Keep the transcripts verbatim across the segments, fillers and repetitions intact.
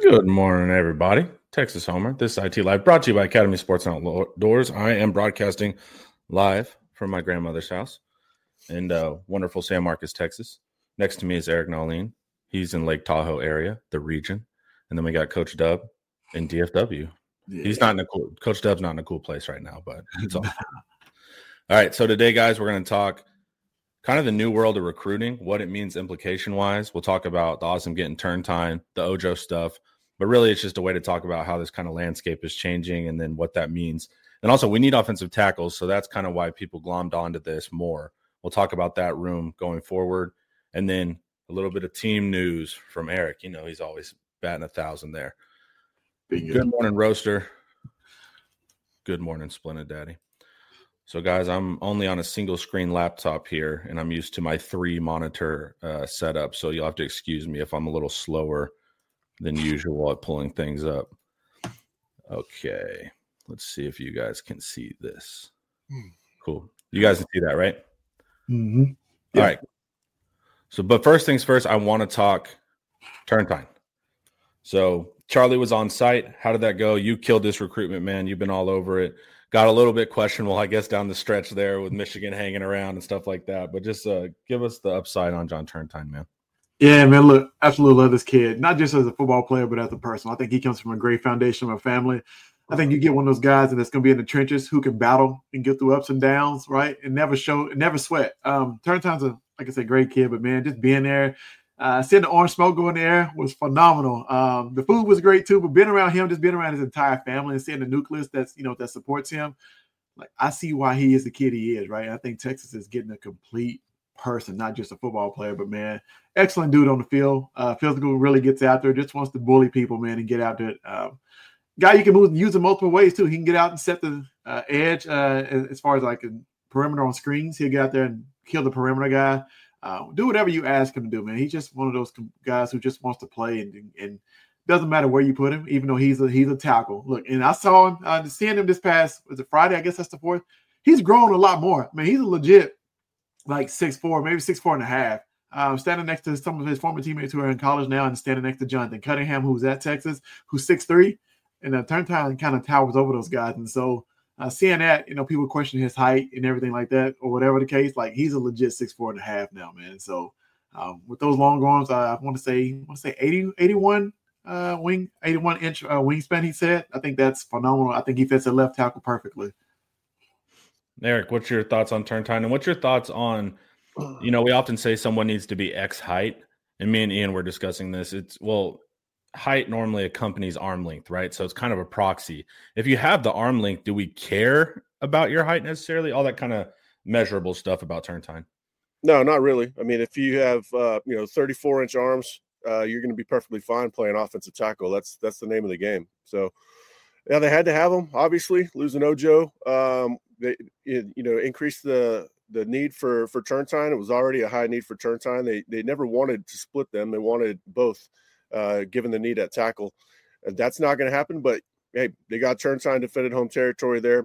Good morning, everybody. Texas Homer. This is I T Live, brought to you by Academy Sports Outdoors. I am broadcasting live from my grandmother's house in uh, wonderful San Marcos, Texas. Next to me is Eric Nolene. He's in Lake Tahoe area, the region. And then we got Coach Dub in D F W. Yeah. He's not in a cool – Coach Dub's not in a cool place right now, but it's all fine. All right, so today, guys, we're going to talk kind of the new world of recruiting, what it means implication-wise. We'll talk about the awesome getting turn time, the Ojo stuff. But really, it's just a way to talk about how this kind of landscape is changing and then what that means. And also, we need offensive tackles, so that's kind of why people glommed onto this more. We'll talk about that room going forward. And then a little bit of team news from Eric. You know, he's always batting a thousand there. Good. Good morning, Roaster. Good morning, Splendid Daddy. So, guys, I'm only on a single-screen laptop here, and I'm used to my three-monitor uh, setup, so you'll have to excuse me if I'm a little slower than usual at pulling things up. Okay, let's see if you guys can see this. Cool. You guys can see that, right? Mm-hmm. Yeah. All right. So, but first things first, I want to talk turn time. So, Charlie was on site. How did that go? You killed this recruitment, man. You've been all over it. Got a little bit questionable, I guess, down the stretch there with Michigan hanging around and stuff like that. But just uh, give us the upside on John Turntine, man. Yeah, man, look, absolutely love this kid, not just as a football player, but as a person. I think he comes from a great foundation of a family. I think you get one of those guys that's going to be in the trenches who can battle and get through ups and downs, right, and never show, and never sweat. Um, Turntine's a, like I said, great kid, but, man, just being there, uh, seeing the orange smoke go in the air was phenomenal. Um, the food was great, too, but being around him, just being around his entire family and seeing the nucleus that's, you know, that supports him, like, I see why he is the kid he is, right? I think Texas is getting a complete person, not just a football player, but, man, excellent dude on the field. Uh, physical, really gets out there, just wants to bully people, man, and get out there. Um, guy you can move, use in multiple ways, too. He can get out and set the uh, edge uh, as far as, like, a perimeter on screens. He'll get out there and kill the perimeter guy. Uh, do whatever you ask him to do, man. He's just one of those guys who just wants to play and and doesn't matter where you put him, even though he's a he's a tackle. Look, and I saw him, uh, seeing him this past, was it Friday? I guess that's the fourth. He's grown a lot more. I mean, he's a legit, like, six four, maybe six four and a half. Um, standing next to some of his former teammates who are in college now and standing next to Jonathan Cunningham, who's at Texas, who's six three. And uh, Turntine kind of towers over those guys. And so uh, seeing that, you know, people question his height and everything like that, or whatever the case, like, he's a legit six four and a half now, man. So um, with those long arms, I want to say, I want to say eighty, eighty-one uh, wing, eighty-one inch uh, wingspan, he said. I think that's phenomenal. I think he fits a left tackle perfectly. Eric, what's your thoughts on Turntine? And what's your thoughts on, you know, we often say someone needs to be X height, and me and Ian were discussing this. It's, well, height normally accompanies arm length, right? So it's kind of a proxy. If you have the arm length, do we care about your height necessarily? All that kind of measurable stuff about Turntine. No, not really. I mean, if you have, uh, you know, thirty-four inch arms, uh, you're going to be perfectly fine playing offensive tackle. That's, that's the name of the game. So yeah, they had to have him, obviously, losing Ojo. Um, they, you know, increased the, the need for, for Turntine. It was already a high need for Turntine. They, they never wanted to split them. They wanted both. Uh, given the need at tackle. And that's not going to happen, but hey, they got Turntine defended home territory there.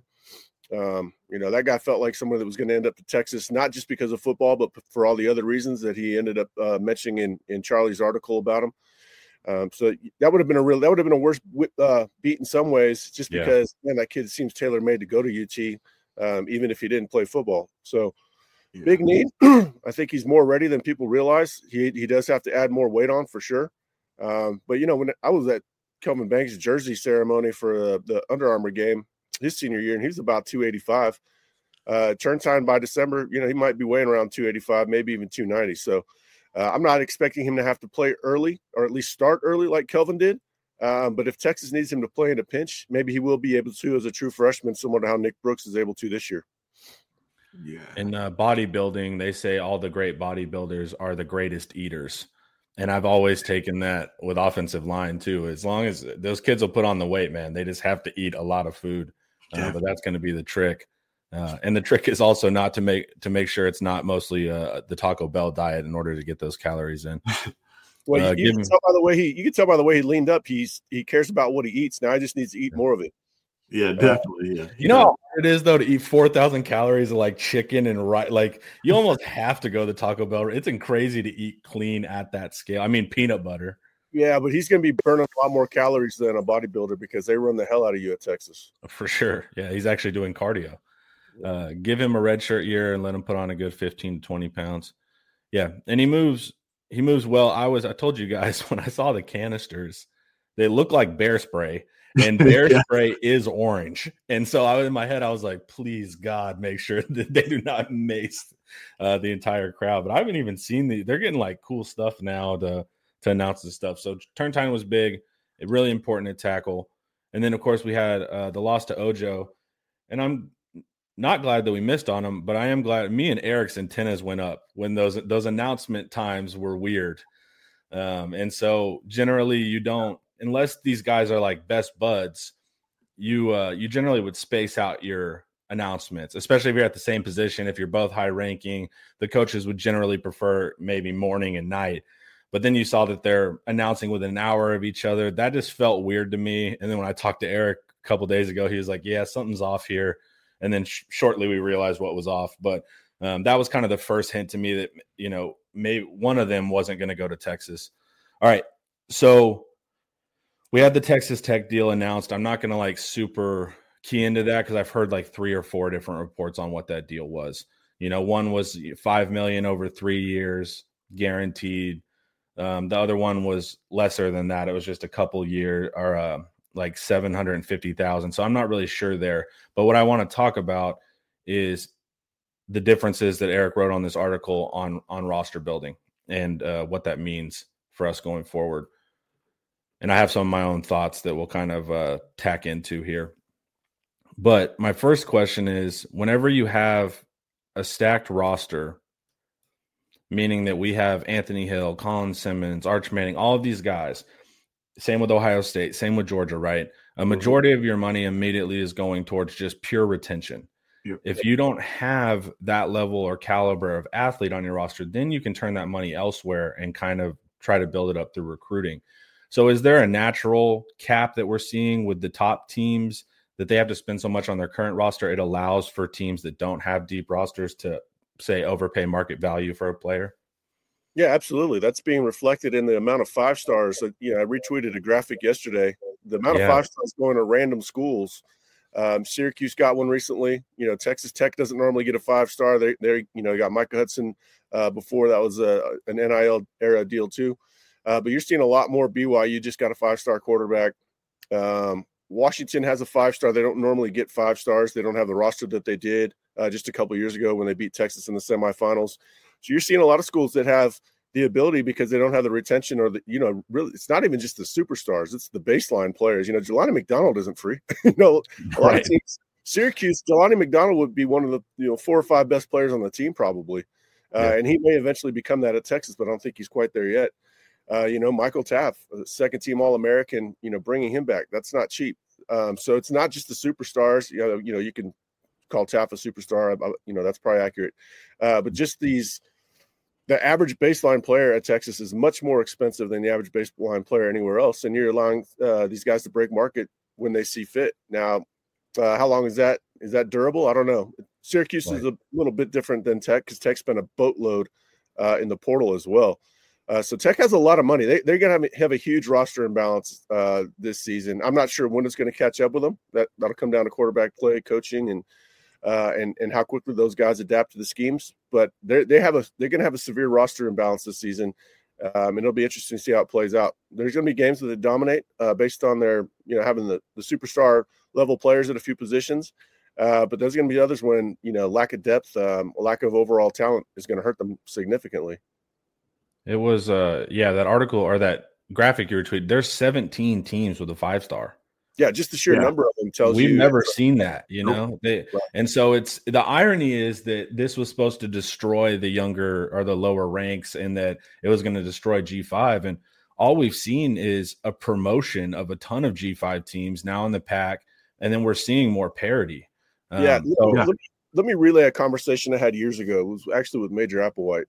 Um, you know, that guy felt like someone that was going to end up to Texas, not just because of football, but for all the other reasons that he ended up uh, mentioning in, in Charlie's article about him. Um, so that would have been a real, that would have been a worse uh, beat in some ways, just because, yeah. man, that kid seems tailor-made to go to U T, um, even if he didn't play football. So yeah. Big need. I think he's more ready than people realize. He he does have to add more weight on for sure. Um, but, you know, when I was at Kelvin Banks' jersey ceremony for uh, the Under Armour game his senior year, and he was about two eighty-five. Uh, Turntine by December, you know, he might be weighing around two eighty-five, maybe even two ninety. So uh, I'm not expecting him to have to play early, or at least start early like Kelvin did. Um, but if Texas needs him to play in a pinch, maybe he will be able to as a true freshman, similar to how Nick Brooks is able to this year. Yeah. In uh, bodybuilding, they say all the great bodybuilders are the greatest eaters. And I've always taken that with offensive line too. As long as those kids will put on the weight, man, they just have to eat a lot of food. Uh, but that's going to be the trick. Uh, and the trick is also not to make to make sure it's not mostly uh, the Taco Bell diet in order to get those calories in. Well, uh, you, you can tell by the way he you can tell by the way he leaned up. He's he cares about what he eats. Now he just needs to eat more of it. Yeah, definitely. Yeah. You know how hard it is though to eat four thousand calories of like chicken and right. Like you almost have to go to Taco Bell. It's crazy to eat clean at that scale. I mean, peanut butter. Yeah, but he's going to be burning a lot more calories than a bodybuilder because they run the hell out of you at Texas. For sure. Yeah, he's actually doing cardio. Uh, give him a red shirt year and let him put on a good fifteen to twenty pounds. Yeah, and he moves he moves well. I was I told you guys when I saw the canisters, they look like bear spray, and bear yeah. spray is orange. And so I was in my head, I was like, please God, make sure that they do not mace uh, the entire crowd. But I haven't even seen the they're getting like cool stuff now to to announce this stuff. So turn time was big, really important to tackle. And then of course we had uh, the loss to Ojo, and I'm not glad that we missed on him, but I am glad me and Eric's antennas went up when those those announcement times were weird. Um, and so generally you don't, unless these guys are like best buds, you uh, you generally would space out your announcements, especially if you're at the same position. If you're both high ranking, the coaches would generally prefer maybe morning and night. But then you saw that they're announcing within an hour of each other. That just felt weird to me. And then when I talked to Eric a couple days ago, he was like, yeah, something's off here. And then sh- shortly we realized what was off. But um, that was kind of the first hint to me that, you know, maybe one of them wasn't going to go to Texas. All right. So we had the Texas Tech deal announced. I'm not going to like super key into that because I've heard like three or four different reports on what that deal was. You know, one was five million dollars over three years guaranteed. Um, the other one was lesser than that. It was just a couple years or uh, like seven hundred fifty thousand. So I'm not really sure there. But what I want to talk about is the differences that Eric wrote on this article on, on roster building and uh, what that means for us going forward. And I have some of my own thoughts that we'll kind of uh, tack into here. But my first question is, whenever you have a stacked roster, meaning that we have Anthony Hill, Colin Simmons, Arch Manning, all of these guys. Same with Ohio State, same with Georgia, right? A majority of your money immediately is going towards just pure retention. Yep. If you don't have that level or caliber of athlete on your roster, then you can turn that money elsewhere and kind of try to build it up through recruiting. So is there a natural cap that we're seeing with the top teams that they have to spend so much on their current roster? It allows for teams that don't have deep rosters to say overpay market value for a player? Yeah, absolutely. That's being reflected in the amount of five stars. That, you know, I retweeted a graphic yesterday. The amount yeah. of five stars going to random schools. Um, Syracuse got one recently. You know, Texas Tech doesn't normally get a five star. They, they, you know, you got Micah Hudson uh, before that was a, an N I L era deal too. Uh, but you're seeing a lot more B Y U just got a five star quarterback. Um, Washington has a five star. They don't normally get five stars. They don't have the roster that they did uh, just a couple of years ago when they beat Texas in the semifinals. So you're seeing a lot of schools that have the ability because they don't have the retention or the, you know, really, it's not even just the superstars. It's the baseline players. You know, Jelani McDonald isn't free. you know, a lot right. of teams, Syracuse, Jelani McDonald would be one of the, you know, four or five best players on the team probably. Uh, yeah. And he may eventually become that at Texas, but I don't think he's quite there yet. Uh, you know, Michael Taft, second team All-American, you know, bringing him back, that's not cheap. Um, so it's not just the superstars. You know, you know, you can call Taft a superstar. You know, that's probably accurate. Uh, but just these, the average baseline player at Texas is much more expensive than the average baseline player anywhere else. And you're allowing uh, these guys to break market when they see fit. Now, uh, how long is that? Is that durable? I don't know. Syracuse right. is a little bit different than Tech because Tech spent a boatload uh, in the portal as well. Uh, so Tech has a lot of money. They, they're going to have a huge roster imbalance uh, this season. I'm not sure when it's going to catch up with them. That, that'll come down to quarterback play, coaching, and uh, and and how quickly those guys adapt to the schemes. But they they have a they're going to have a severe roster imbalance this season, um, and it'll be interesting to see how it plays out. There's going to be games that they dominate uh, based on their you know having the, the superstar level players at a few positions. Uh, but there's going to be others when you know lack of depth, um, lack of overall talent is going to hurt them significantly. It was, uh, yeah, that article or that graphic you retweeted, there's seventeen teams with a five-star. Yeah, just the sheer yeah. number of them tells We've you. We've never seen that, you know? They, right. And so it's the irony is that this was supposed to destroy the younger or the lower ranks and that it was going to destroy G five. And all we've seen is a promotion of a ton of G five teams now in the pack, and then we're seeing more parity. Um, yeah, so, yeah. Let, me, let me relay a conversation I had years ago. It was actually with Major Applewhite.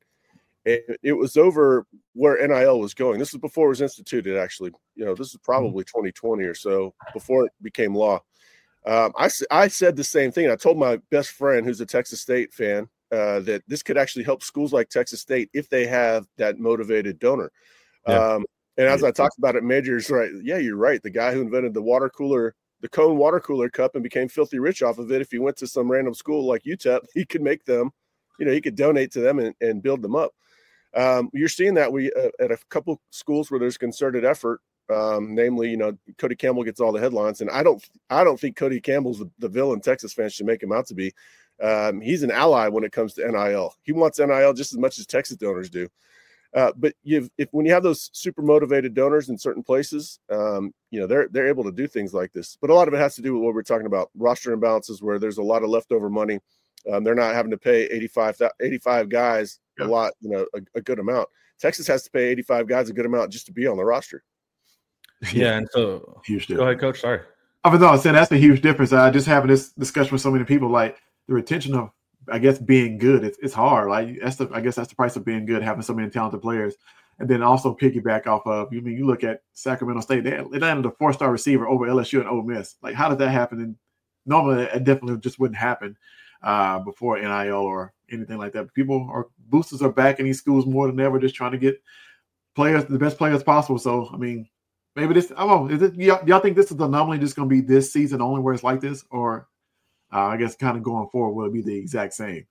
It was over where N I L was going. This is before it was instituted, actually. You know, this is probably twenty twenty or so, before it became law. Um, I, I said the same thing. I told my best friend, who's a Texas State fan, uh, that this could actually help schools like Texas State if they have that motivated donor. Yeah. Um, And as I talked about it, Major's right. Yeah, you're right. The guy who invented the water cooler, the cone water cooler cup, and became filthy rich off of it. If he went to some random school like U T E P, he could make them, you know, he could donate to them and, and build them up. Um, you're seeing that we uh, at a couple schools where there's concerted effort. Um, namely, you know, Cody Campbell gets all the headlines, and I don't, I don't think Cody Campbell's the, the villain Texas fans should make him out to be. Um, he's an ally when it comes to N I L. He wants N I L just as much as Texas donors do. Uh, but you've, if when you have those super motivated donors in certain places, um, you know, they're they're able to do things like this. But a lot of it has to do with what we're talking about: roster imbalances, where there's a lot of leftover money. Um, they're not having to pay eighty-five, eighty-five guys a Yeah. lot, you know, a, a good amount. Texas has to pay eighty-five guys a good amount just to be on the roster. Yeah, and so Huge go ahead, Coach. Sorry. I was no, saying that's a huge difference. I just having this discussion with so many people, like the retention of, I guess, being good. It's it's hard. Like that's the, I guess that's the price of being good, having so many talented players, and then also piggyback off of. You mean you look at Sacramento State? They, they landed a four star receiver over L S U and Ole Miss. Like how did that happen? And normally it definitely just wouldn't happen uh, before N I L or anything like that. But people are boosters are back in these schools more than ever, just trying to get players, the best players possible. So I mean. Maybe this. I don't know. Is it, y'all, y'all think this is anomaly just going to be this season only where it's like this, or uh, I guess kind of going forward will it be the exact same?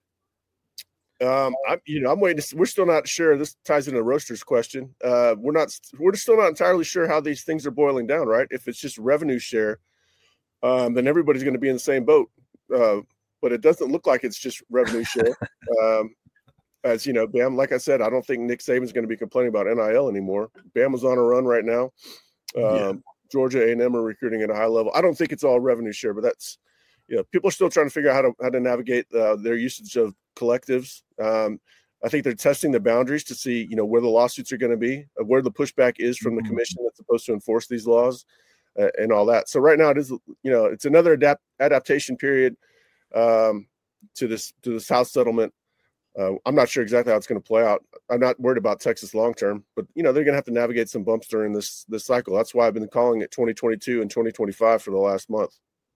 Um, I'm, you know, I'm waiting. To, we're still not sure. This ties into Roaster's question. Uh, we're not. We're still not entirely sure how these things are boiling down. Right? If it's just revenue share, um, then everybody's going to be in the same boat. Uh, but it doesn't look like it's just revenue share. um, as you know, Bam. Like I said, I don't think Nick Saban's going to be complaining about N I L anymore. Bama's on a run right now. Um, yeah. Georgia A and M are recruiting at a high level. I don't think it's all revenue share, but that's, you know, people are still trying to figure out how to how to navigate uh, their usage of collectives. Um, I think they're testing the boundaries to see, you know, where the lawsuits are going to be, uh, where the pushback is from the commission that's supposed to enforce these laws, uh, and all that. So right now it is, you know, it's another adapt adaptation period um, to this to this house settlement. Uh, I'm not sure exactly how it's going to play out. I'm not worried about Texas long term, but you know they're going to have to navigate some bumps during this this cycle. That's why I've been calling it twenty twenty-two and twenty twenty-five for the last month.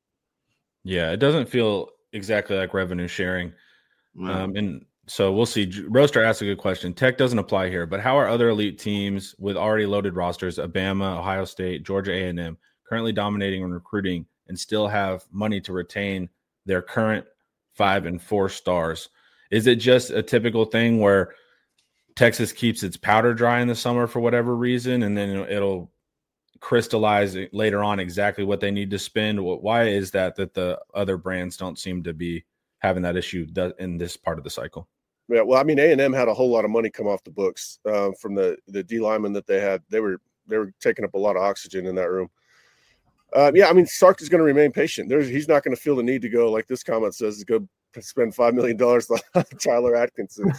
Yeah, it doesn't feel exactly like revenue sharing, Wow. um, and so we'll see. Roaster asked a good question. Tech doesn't apply here, but how are other elite teams with already loaded rosters, Alabama, Ohio State, Georgia A and M, currently dominating and recruiting, and still have money to retain their current five and four stars? Is it just a typical thing where Texas keeps its powder dry in the summer for whatever reason, and then it'll crystallize later on exactly what they need to spend? Why is that that the other brands don't seem to be having that issue in this part of the cycle? Yeah, well, I mean, A and M had a whole lot of money come off the books uh, from the the D linemen that they had. They were they were taking up a lot of oxygen in that room. Uh, yeah, I mean, Sark is going to remain patient. There's, he's not going to feel the need to go, like this comment says, to go spend five million dollars on Tyler Atkinson.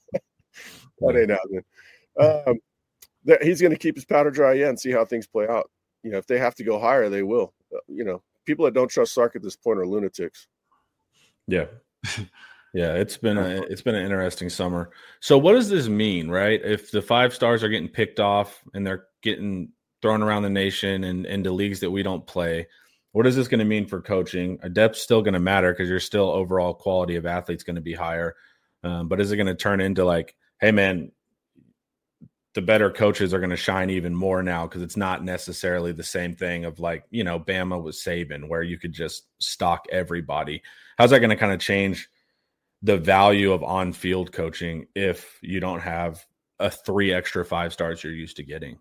That ain't happening. Um, that he's going to keep his powder dry, yeah, and see how things play out. You know, if they have to go higher, they will. Uh, you know, people that don't trust Sark at this point are lunatics. Yeah. Yeah, it's been a it's been an interesting summer. So what does this mean, right? If the five stars are getting picked off and they're getting thrown around the nation and into leagues that we don't play, what is this going to mean for coaching? A depth's still going to matter because your still overall quality of athletes going to be higher. Um, but is it going to turn into like, hey, man, the better coaches are going to shine even more now because it's not necessarily the same thing of like, you know, Bama was Saban where you could just stock everybody. How's that going to kind of change the value of on-field coaching if you don't have a three extra five stars you're used to getting?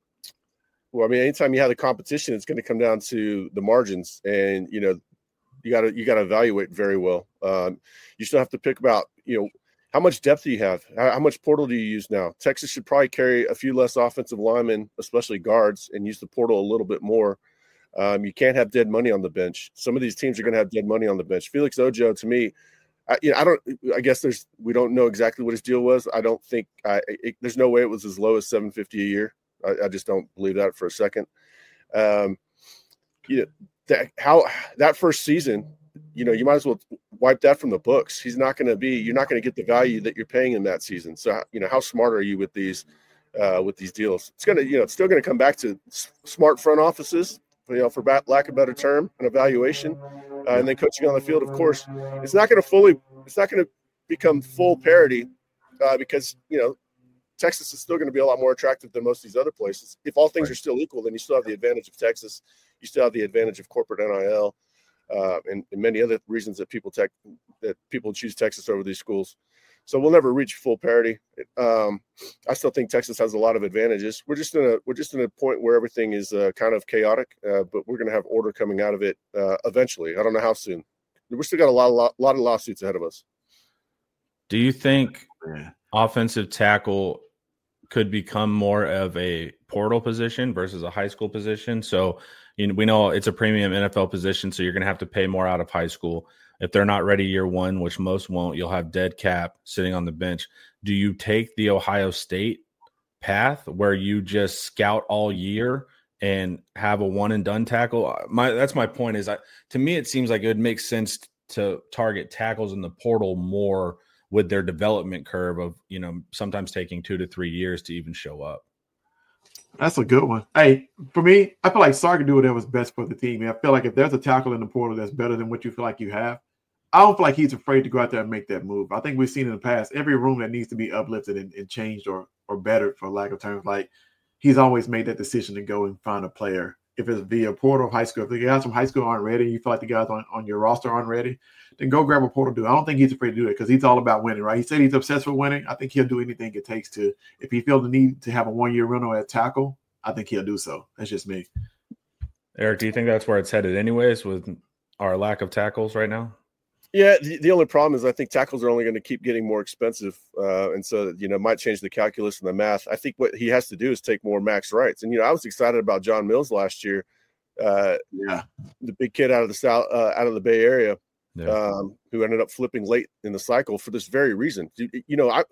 Well, I mean, anytime you have the competition, it's going to come down to the margins, and you know, you got to you got to evaluate very well. Um, you still have to pick about, you know, how much depth do you have? How, how much portal do you use now? Texas should probably carry a few less offensive linemen, especially guards, and use the portal a little bit more. Um, you can't have dead money on the bench. Some of these teams are going to have dead money on the bench. Felix Ojo, to me, I, you know, I don't. I guess there's we don't know exactly what his deal was. I don't think I. It, there's no way it was as low as seven fifty a year. I, I just don't believe that for a second. Um, you know, that how that first season, you know, you might as well wipe that from the books. He's not going to be. You're not going to get the value that you're paying him that season. So you know, how smart are you with these uh, with these deals? It's gonna, you know, it's still going to come back to s- smart front offices. You know, for back, lack of a better term, an evaluation, uh, and then coaching on the field. Of course, it's not going to fully. It's not going to become full parity uh, because you know Texas is still going to be a lot more attractive than most of these other places. If all things right. are still equal, then you still have the advantage of Texas. You still have the advantage of corporate N I L uh, and, and many other reasons that people tech, that people choose Texas over these schools. So we'll never reach full parity. Um, I still think Texas has a lot of advantages. We're just in a we're just in a point where everything is uh, kind of chaotic, uh, but we're going to have order coming out of it uh, eventually. I don't know how soon. We're still got a lot, of, lot, lot of lawsuits ahead of us. Do you think yeah. offensive tackle could become more of a portal position versus a high school position? So you know, we know it's a premium N F L position, so you're going to have to pay more out of high school. If they're not ready year one, which most won't, you'll have dead cap sitting on the bench. Do you take the Ohio State path where you just scout all year and have a one and done tackle? My that's my point. Is I to me it seems like it would make sense to target tackles in the portal more with their development curve of, you know, sometimes taking two to three years to even show up. That's a good one. Hey, for me, I feel like Sark can do whatever's best for the team. I feel like if there's a tackle in the portal that's better than what you feel like you have, I don't feel like he's afraid to go out there and make that move. I think we've seen in the past, every room that needs to be uplifted and, and changed or or bettered, for lack of terms, like he's always made that decision to go and find a player. If it's via portal or high school, if the guys from high school aren't ready, you feel like the guys on, on your roster aren't ready, then go grab a portal dude. I don't think he's afraid to do it because he's all about winning, right? He said he's obsessed with winning. I think he'll do anything it takes to, if he feels the need to have a one-year rental at tackle, I think he'll do so. That's just me. Eric, do you think that's where it's headed anyways with our lack of tackles right now? Yeah, the, the only problem is I think tackles are only going to keep getting more expensive. Uh, and so, you know, might change the calculus and the math. I think what he has to do is take more max rights. And, you know, I was excited about John Mills last year. Uh, yeah, the big kid out of the South, uh, out of the Bay Area, yeah. um, who ended up flipping late in the cycle for this very reason. You, you know, I,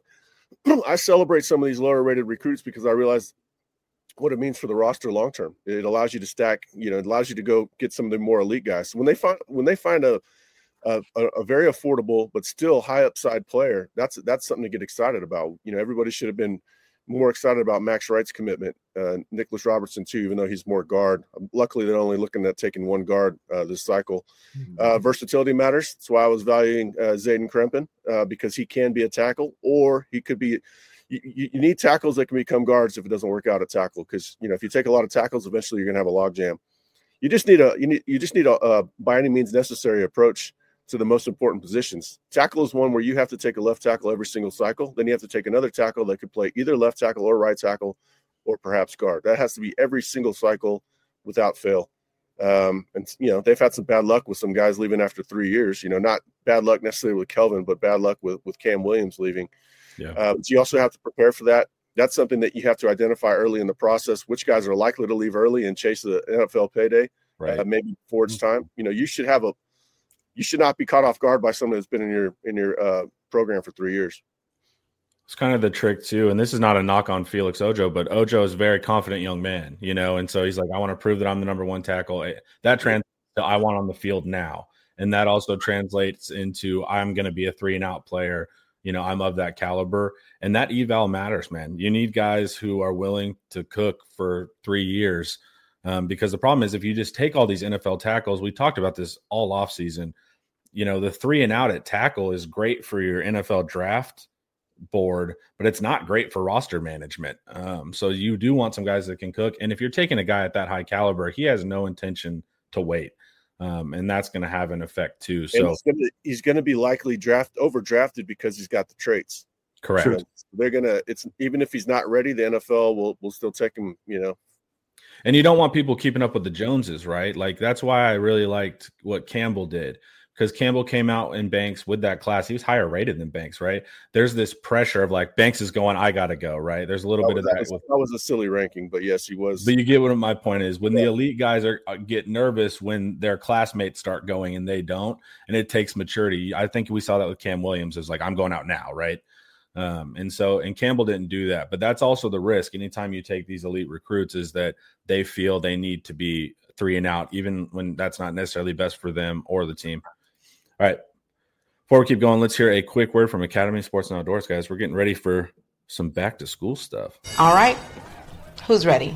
I celebrate some of these lower rated recruits because I realize what it means for the roster long term. It allows you to stack, you know, it allows you to go get some of the more elite guys. So when they find when they find a a, a very affordable but still high upside player, that's that's something to get excited about. You know, everybody should have been more excited about Max Wright's commitment. Uh, Nicholas Robertson too, even though he's more guard. Luckily, they're only looking at taking one guard uh, this cycle. Uh, versatility matters. That's why I was valuing uh, Zayden Krempin uh, because he can be a tackle, or he could be. You, you need tackles that can become guards if it doesn't work out at tackle, because you know if you take a lot of tackles, eventually you're going to have a log jam. You just need a you need you just need a, a by any means necessary approach to the most important positions. Tackle is one where you have to take a left tackle every single cycle. Then you have to take another tackle that could play either left tackle or right tackle, or perhaps guard. That has to be every single cycle without fail. Um, and you know they've had some bad luck with some guys leaving after three years. You know, not bad luck necessarily with Kelvin, but bad luck with with Cam Williams leaving. Yeah. Uh, so you also have to prepare for that. That's something that you have to identify early in the process, which guys are likely to leave early and chase the N F L payday, right. uh, maybe before it's time. You know, you should have a, you should not be caught off guard by someone that's been in your, in your uh, program for three years. It's kind of the trick too. And this is not a knock on Felix Ojo, but Ojo is a very confident young man, you know? And so he's like, I want to prove that I'm the number one tackle. That translates to I want on the field now. And that also translates into I'm going to be a three and out player. You know, I'm of that caliber, and that eval matters, man. You need guys who are willing to cook for three years um, because the problem is if you just take all these N F L tackles, we talked about this all offseason, you know, the three and out at tackle is great for your N F L draft board, but it's not great for roster management. Um, so you do want some guys that can cook. And if you're taking a guy at that high caliber, he has no intention to wait. Um, and that's going to have an effect too. So he's going to be likely draft overdrafted because he's got the traits. Correct. So they're going to, it's even if he's not ready, the N F L will, will still take him, you know. And you don't want people keeping up with the Joneses, right? Like that's why I really liked what Campbell did. Because Campbell came out in Banks with that class. He was higher rated than Banks, right? There's this pressure of like, Banks is going, I got to go, right? There's a little that bit was, of that. That was, that was a silly ranking, but yes, he was. But you get what my point is. When yeah. the elite guys are get nervous when their classmates start going and they don't, and it takes maturity. I think we saw that with Cam Williams. Is like, I'm going out now, right? Um, and so, and Campbell didn't do that. But that's also the risk. Anytime you take these elite recruits is that they feel they need to be three and out, even when that's not necessarily best for them or the team. All right. Before we keep going, let's hear a quick word from Academy Sports and Outdoors, guys. We're getting ready for some back to school stuff. All right. Who's ready?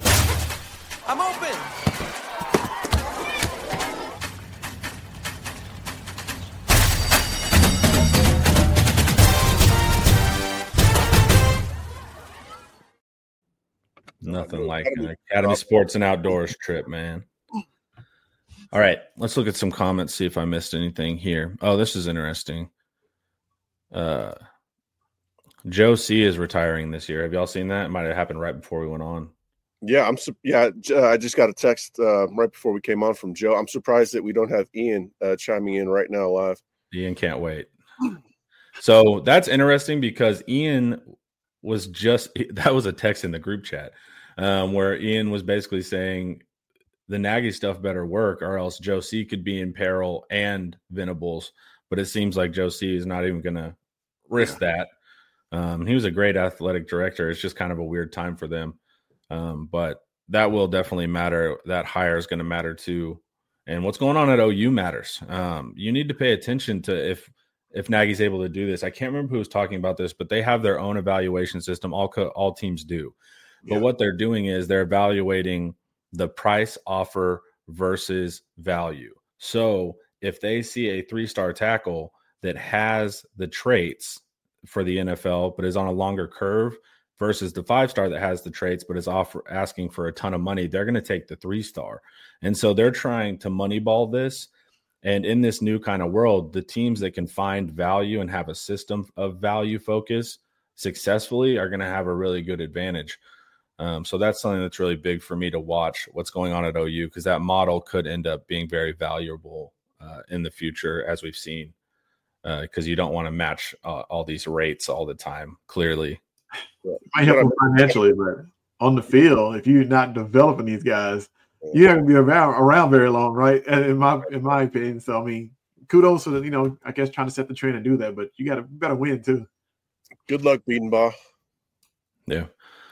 I'm open. Nothing like an Academy Sports and Outdoors trip, man. All right, let's look at some comments, see if I missed anything here. Oh, this is interesting. Uh, Joe C is retiring this year. Have y'all seen that? It might have happened right before we went on. Yeah, I'm. Yeah, I just got a text uh, right before we came on from Joe. I'm surprised that we don't have Ian uh, chiming in right now live. Ian can't wait. So that's interesting because Ian was just – that was a text in the group chat um, where Ian was basically saying – the Nagy stuff better work or else Joe C could be in peril and Venables. But it seems like Joe C is not even going to risk that. Um, he was a great athletic director. It's just kind of a weird time for them. Um, but that will definitely matter. That hire is going to matter too. And what's going on at O U matters. Um, you need to pay attention to if if Nagy's able to do this. I can't remember who was talking about this, but they have their own evaluation system. All, co- all teams do. But yeah. What they're doing is they're evaluating the price offer versus value. So if they see a three-star tackle that has the traits for the N F L, but is on a longer curve versus the five-star that has the traits, but is offer, asking for a ton of money, they're going to take the three-star. And so they're trying to moneyball this. And in this new kind of world, the teams that can find value and have a system of value focus successfully are going to have a really good advantage. Um, so that's something that's really big for me to watch what's going on at O U because that model could end up being very valuable uh, in the future, as we've seen, because uh, you don't want to match uh, all these rates all the time, clearly. It might help them financially, but on the field, if you're not developing these guys, you're not going to be around, around very long, right? And in my in my opinion. So, I mean, kudos to, you know, I guess trying to set the trend and do that, but you got to better win too. Good luck, Biedenbaugh. Yeah.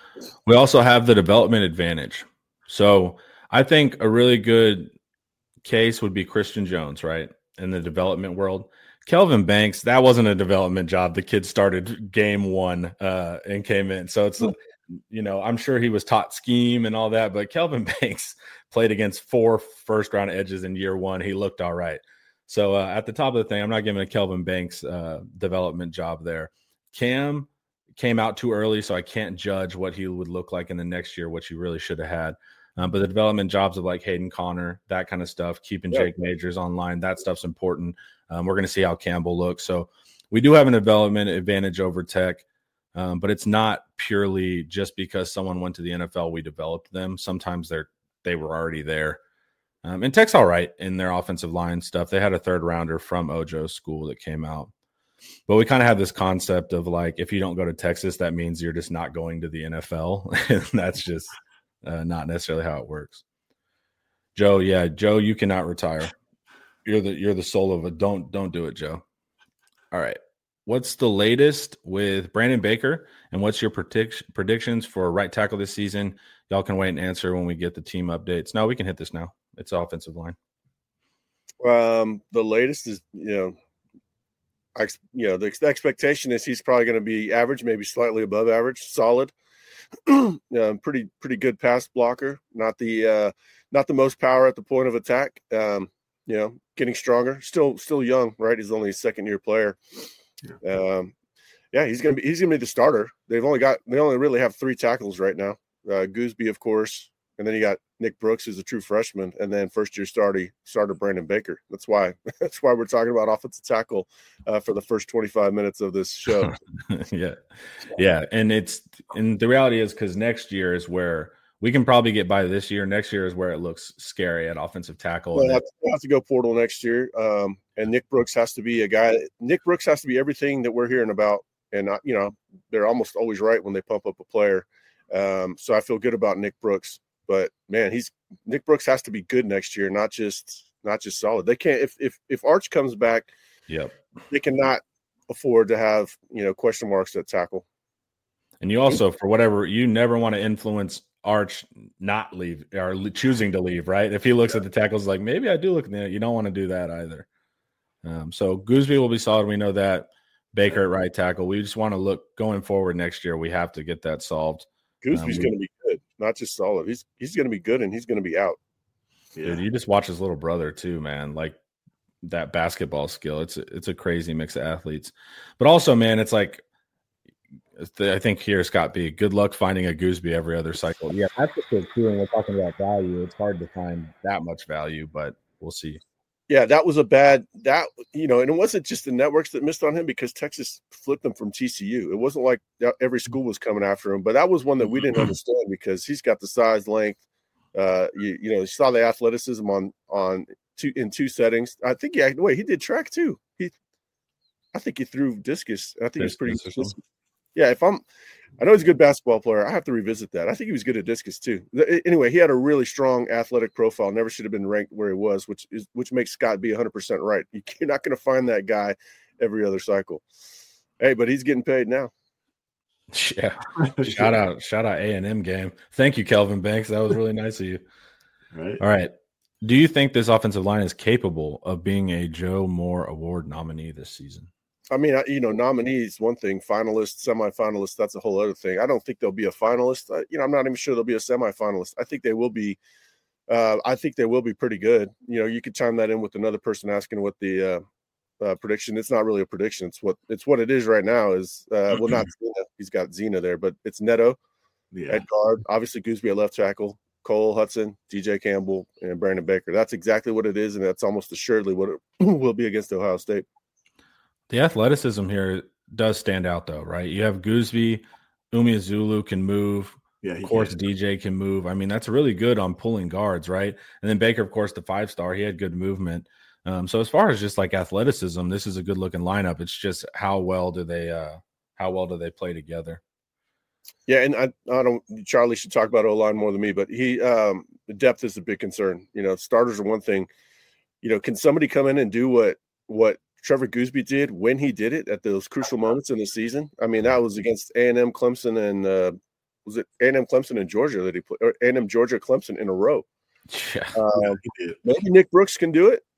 We also have the development advantage. So I think a really good case would be Christian Jones, right? In the development world. Kelvin Banks, that wasn't a development job. The kid started game one uh, and came in. So it's, you know, I'm sure he was taught scheme and all that, but Kelvin Banks played against four first round edges in year one. He looked all right. So uh, at the top of the thing, I'm not giving a Kelvin Banks uh, development job there. Cam came out too early, so I can't judge what he would look like in the next year, which he really should have had. Um, but the development jobs of like Hayden Connor, that kind of stuff, keeping yeah. Jake Majors online, that stuff's important. Um, we're going to see how Campbell looks. So we do have an development advantage over Tech, um, but it's not purely just because someone went to the N F L, we developed them. Sometimes they're they were already there. Um, and Tech's all right in their offensive line stuff. They had a third rounder from Ojo's school that came out. But we kind of have this concept of like, if you don't go to Texas, that means you're just not going to the N F L. And that's just uh, not necessarily how it works. Joe, yeah, Joe, you cannot retire. You're the you're the soul of it. Don't don't do it, Joe. All right. What's the latest with Brandon Baker, and what's your predict- predictions for right tackle this season? Y'all can wait and answer when we get the team updates. No, we can hit this now. It's offensive line. Um, the latest is, you know, I, you know, the, the expectation is he's probably going to be average, maybe slightly above average, solid. um, pretty pretty good pass blocker. Not the uh, not the most power at the point of attack. Um, you know, getting stronger. Still still young, right? He's only a second year player. Yeah. Um, yeah, he's gonna be he's gonna be the starter. They've only got they only really have three tackles right now. Uh, Gooseby, of course, and then you got Nick Brooks, who's a true freshman, and then first year starter starter Brandon Baker. That's why that's why we're talking about offensive tackle uh, for the first twenty-five minutes of this show. yeah, yeah, and it's and the reality is because next year is where we can probably get by this year. Next year is where it looks scary at offensive tackle. Well, we'll have, to, we'll have to go portal next year, um, and Nick Brooks has to be a guy. Nick Brooks has to be everything that we're hearing about, and you know they're almost always right when they pump up a player. Um, so I feel good about Nick Brooks. But man, he's Nick Brooks has to be good next year, not just not just solid. They can't if if if Arch comes back, yep, they cannot afford to have you know question marks at tackle. And you also, for whatever, you never want to influence Arch not leave or choosing to leave, right? If he looks at the tackles like maybe I do look at that, you don't want to do that either. Um, so Gooseby will be solid. We know that. Baker at right tackle. We just want to look going forward next year. We have to get that solved. Gooseby's um, going to be good, not just solid. He's he's going to be good, and he's going to be out. Dude, yeah. You just watch his little brother too, man. Like that basketball skill. It's a, it's a crazy mix of athletes. But also, man, it's like I think here, Scott B, good luck finding a Gooseby every other cycle. Yeah, that's the trick too. And we're talking about value. It's hard to find that much value, but we'll see. Yeah, that was a bad that you know, and it wasn't just the networks that missed on him because Texas flipped him from T C U. It wasn't like every school was coming after him, but that was one that we didn't understand because he's got the size, length. Uh, you, you know, you saw the athleticism on on two in two settings. I think yeah, wait, he did track too. He, I think he threw discus. I think he's pretty. Yeah, if I'm, I know he's a good basketball player. I have to revisit that. I think he was good at discus too. Anyway, he had a really strong athletic profile. Never should have been ranked where he was, which is which makes Scott be one hundred percent right. You're not going to find that guy every other cycle. Hey, but he's getting paid now. Yeah. Shout out, shout out A and M game. Thank you, Kelvin Banks. That was really nice of you. Right. All right. Do you think this offensive line is capable of being a Joe Moore Award nominee this season? I mean, you know, nominees, one thing, finalists, semifinalists, that's a whole other thing. I don't think they'll be a finalist. Uh, you know, I'm not even sure they'll be a semifinalist. I think they will be, uh, I think they will be pretty good. You know, you could chime that in with another person asking what the uh, uh, prediction. It's not really a prediction. It's what, it's what it is right now is, uh, well, not Zena. He's got Zena there, but it's Neto yeah. at guard, obviously Gooseby at left tackle, Cole Hudson, D J Campbell, and Brandon Baker. That's exactly what it is. And that's almost assuredly what it will be against Ohio State. The athleticism here does stand out, though, right? You have Gooseby, Umeozulu can move. Yeah, of course, can. D J can move. I mean, that's really good on pulling guards, right? And then Baker, of course, the five-star, he had good movement. Um, so as far as just like athleticism, this is a good-looking lineup. It's just how well do they, uh, how well do they play together? Yeah, and I, I don't. Charlie should talk about O-line more than me, but he, um, the depth is a big concern. You know, starters are one thing. You know, can somebody come in and do what what Trevor Gooseby did when he did it at those crucial moments in the season? I mean, that was against A and M, Clemson, and uh, was it A and M, Clemson, and Georgia that he played, or A and M, Georgia, Clemson in a row. Yeah, uh, maybe Nick Brooks can do it.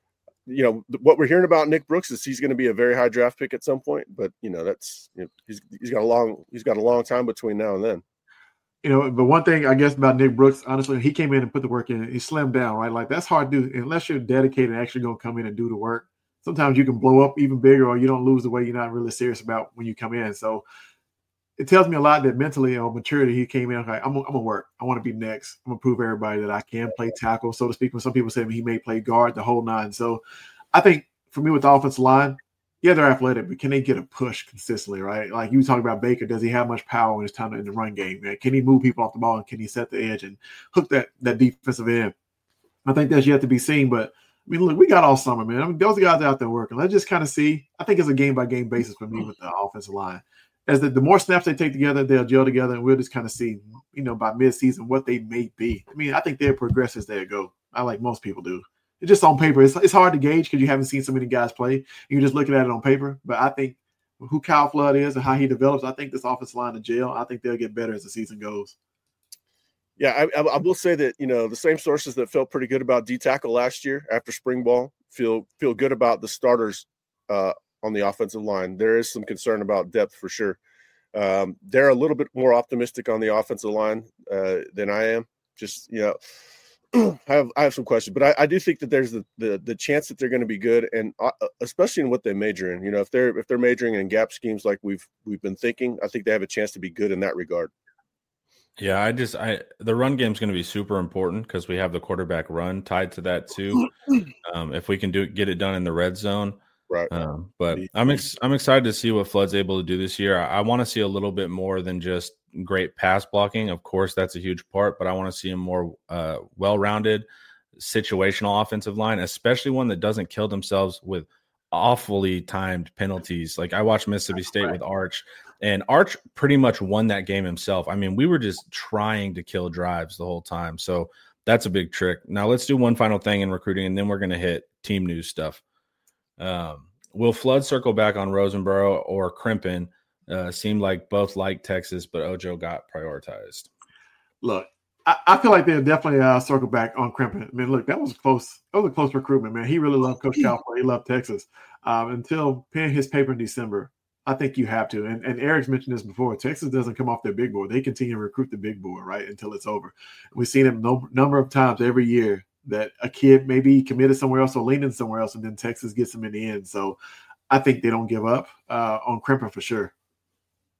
You know, what we're hearing about Nick Brooks is he's going to be a very high draft pick at some point, but you know, that's you know, he's he's got a long he's got a long time between now and then. You know, but one thing I guess about Nick Brooks, honestly, he came in and put the work in. He slimmed down, right? Like that's hard to do unless you're dedicated and actually going to come in and do the work. Sometimes you can blow up even bigger, or you don't lose the way you're not really serious about when you come in. So it tells me a lot that mentally or maturity, he came in. Okay, I'm, I'm gonna work. I want to be next. I'm gonna prove everybody that I can play tackle, so to speak. When some people say he may play guard, the whole nine. So I think for me with the offensive line, yeah, they're athletic, but can they get a push consistently, right? Like you were talking about Baker, does he have much power when it's time in the run game? Man? Can he move people off the ball and can he set the edge and hook that that defensive end? I think that's yet to be seen, but I mean, look, we got all summer, man. I mean, those guys out there working. Let's just kind of see. I think it's a game-by-game basis for me with the offensive line. As the, the more snaps they take together, they'll gel together, and we'll just kind of see, you know, by mid-season what they may be. I mean, I think they'll progress as they go. I like most people do. It's just on paper. It's, it's hard to gauge because you haven't seen so many guys play. You're just looking at it on paper. But I think who Kyle Flood is and how he develops, I think this offensive line will gel. I think they'll get better as the season goes. Yeah, I, I will say that, you know, the same sources that felt pretty good about D-tackle last year after spring ball feel feel good about the starters uh, on the offensive line. There is some concern about depth for sure. Um, they're a little bit more optimistic on the offensive line uh, than I am. Just, you know, I have I have some questions, but I, I do think that there's the, the the chance that they're going to be good, and uh, especially in what they major in. You know, if they're if they're majoring in gap schemes like we've we've been thinking, I think they have a chance to be good in that regard. Yeah, I just I the run game is going to be super important because we have the quarterback run tied to that too. Um, if we can do get it done in the red zone, right? Um, but I'm ex- I'm excited to see what Flood's able to do this year. I, I want to see a little bit more than just great pass blocking. Of course, that's a huge part, but I want to see a more uh, well-rounded situational offensive line, especially one that doesn't kill themselves with awfully timed penalties. Like I watched Mississippi State right. with Arch. And Arch pretty much won that game himself. I mean, we were just trying to kill drives the whole time. So that's a big trick. Now let's do one final thing in recruiting, and then we're going to hit team news stuff. Um, will Flood circle back on Rosenborough or Crimpin? Uh, seemed like both like Texas, but Ojo got prioritized. Look, I, I feel like they'll definitely uh, circle back on Crimpin. I mean, look, that was close. That was a close recruitment, man. He really loved Coach California. He loved Texas. Um, until penning his paper in December, I think you have to. And, and Eric's mentioned this before. Texas doesn't come off their big board. They continue to recruit the big board, right, until it's over. We've seen it a no, number of times every year that a kid maybe committed somewhere else or leaning somewhere else, and then Texas gets them in the end. So I think they don't give up uh, on Crimpin for sure.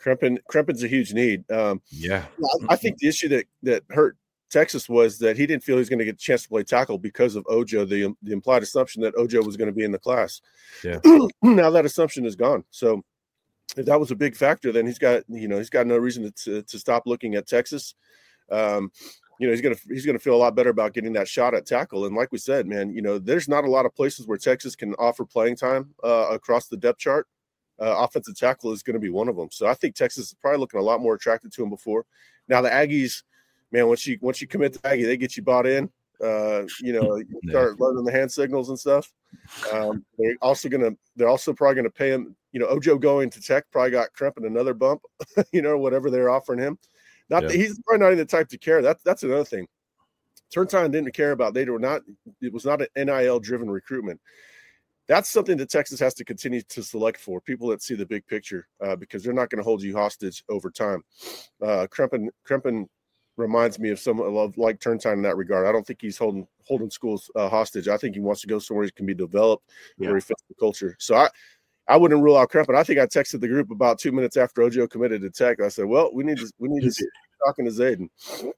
Krempin, Krempin's a huge need. Um, yeah. I, I think the issue that, that hurt Texas was that he didn't feel he was going to get a chance to play tackle because of Ojo, the, the implied assumption that Ojo was going to be in the class. Yeah. Now that assumption is gone. So if that was a big factor, then he's got, you know, he's got no reason to, to, to stop looking at Texas. Um, you know, he's going to, he's going to feel a lot better about getting that shot at tackle. And like we said, man, you know, there's not a lot of places where Texas can offer playing time uh, across the depth chart. Uh, offensive tackle is going to be one of them. So I think Texas is probably looking a lot more attracted to him before. Now the Aggies, man, once you, once you commit to Aggie, they get you bought in. Uh, you know, you start learning the hand signals and stuff. Um, they're also going to, they're also probably going to pay him, you know, Ojo going to Tech probably got Krempin another bump, you know, whatever they're offering him. Not yeah. that he's probably not even the type to care. That's, that's another thing. Turntime didn't care about. They were not, it was not an N I L driven recruitment. That's something that Texas has to continue to select for people that see the big picture, uh, because they're not going to hold you hostage over time. Uh, Krempin, Krempin reminds me of some of like Turntime in that regard. I don't think he's holding holding schools uh, hostage. I think he wants to go somewhere he can be developed, yeah. where he fits the culture. So I, I wouldn't rule out Krempin. I think I texted the group about two minutes after Ojo committed to Tech. I said, "Well, we need to we need to start talking to Zayden."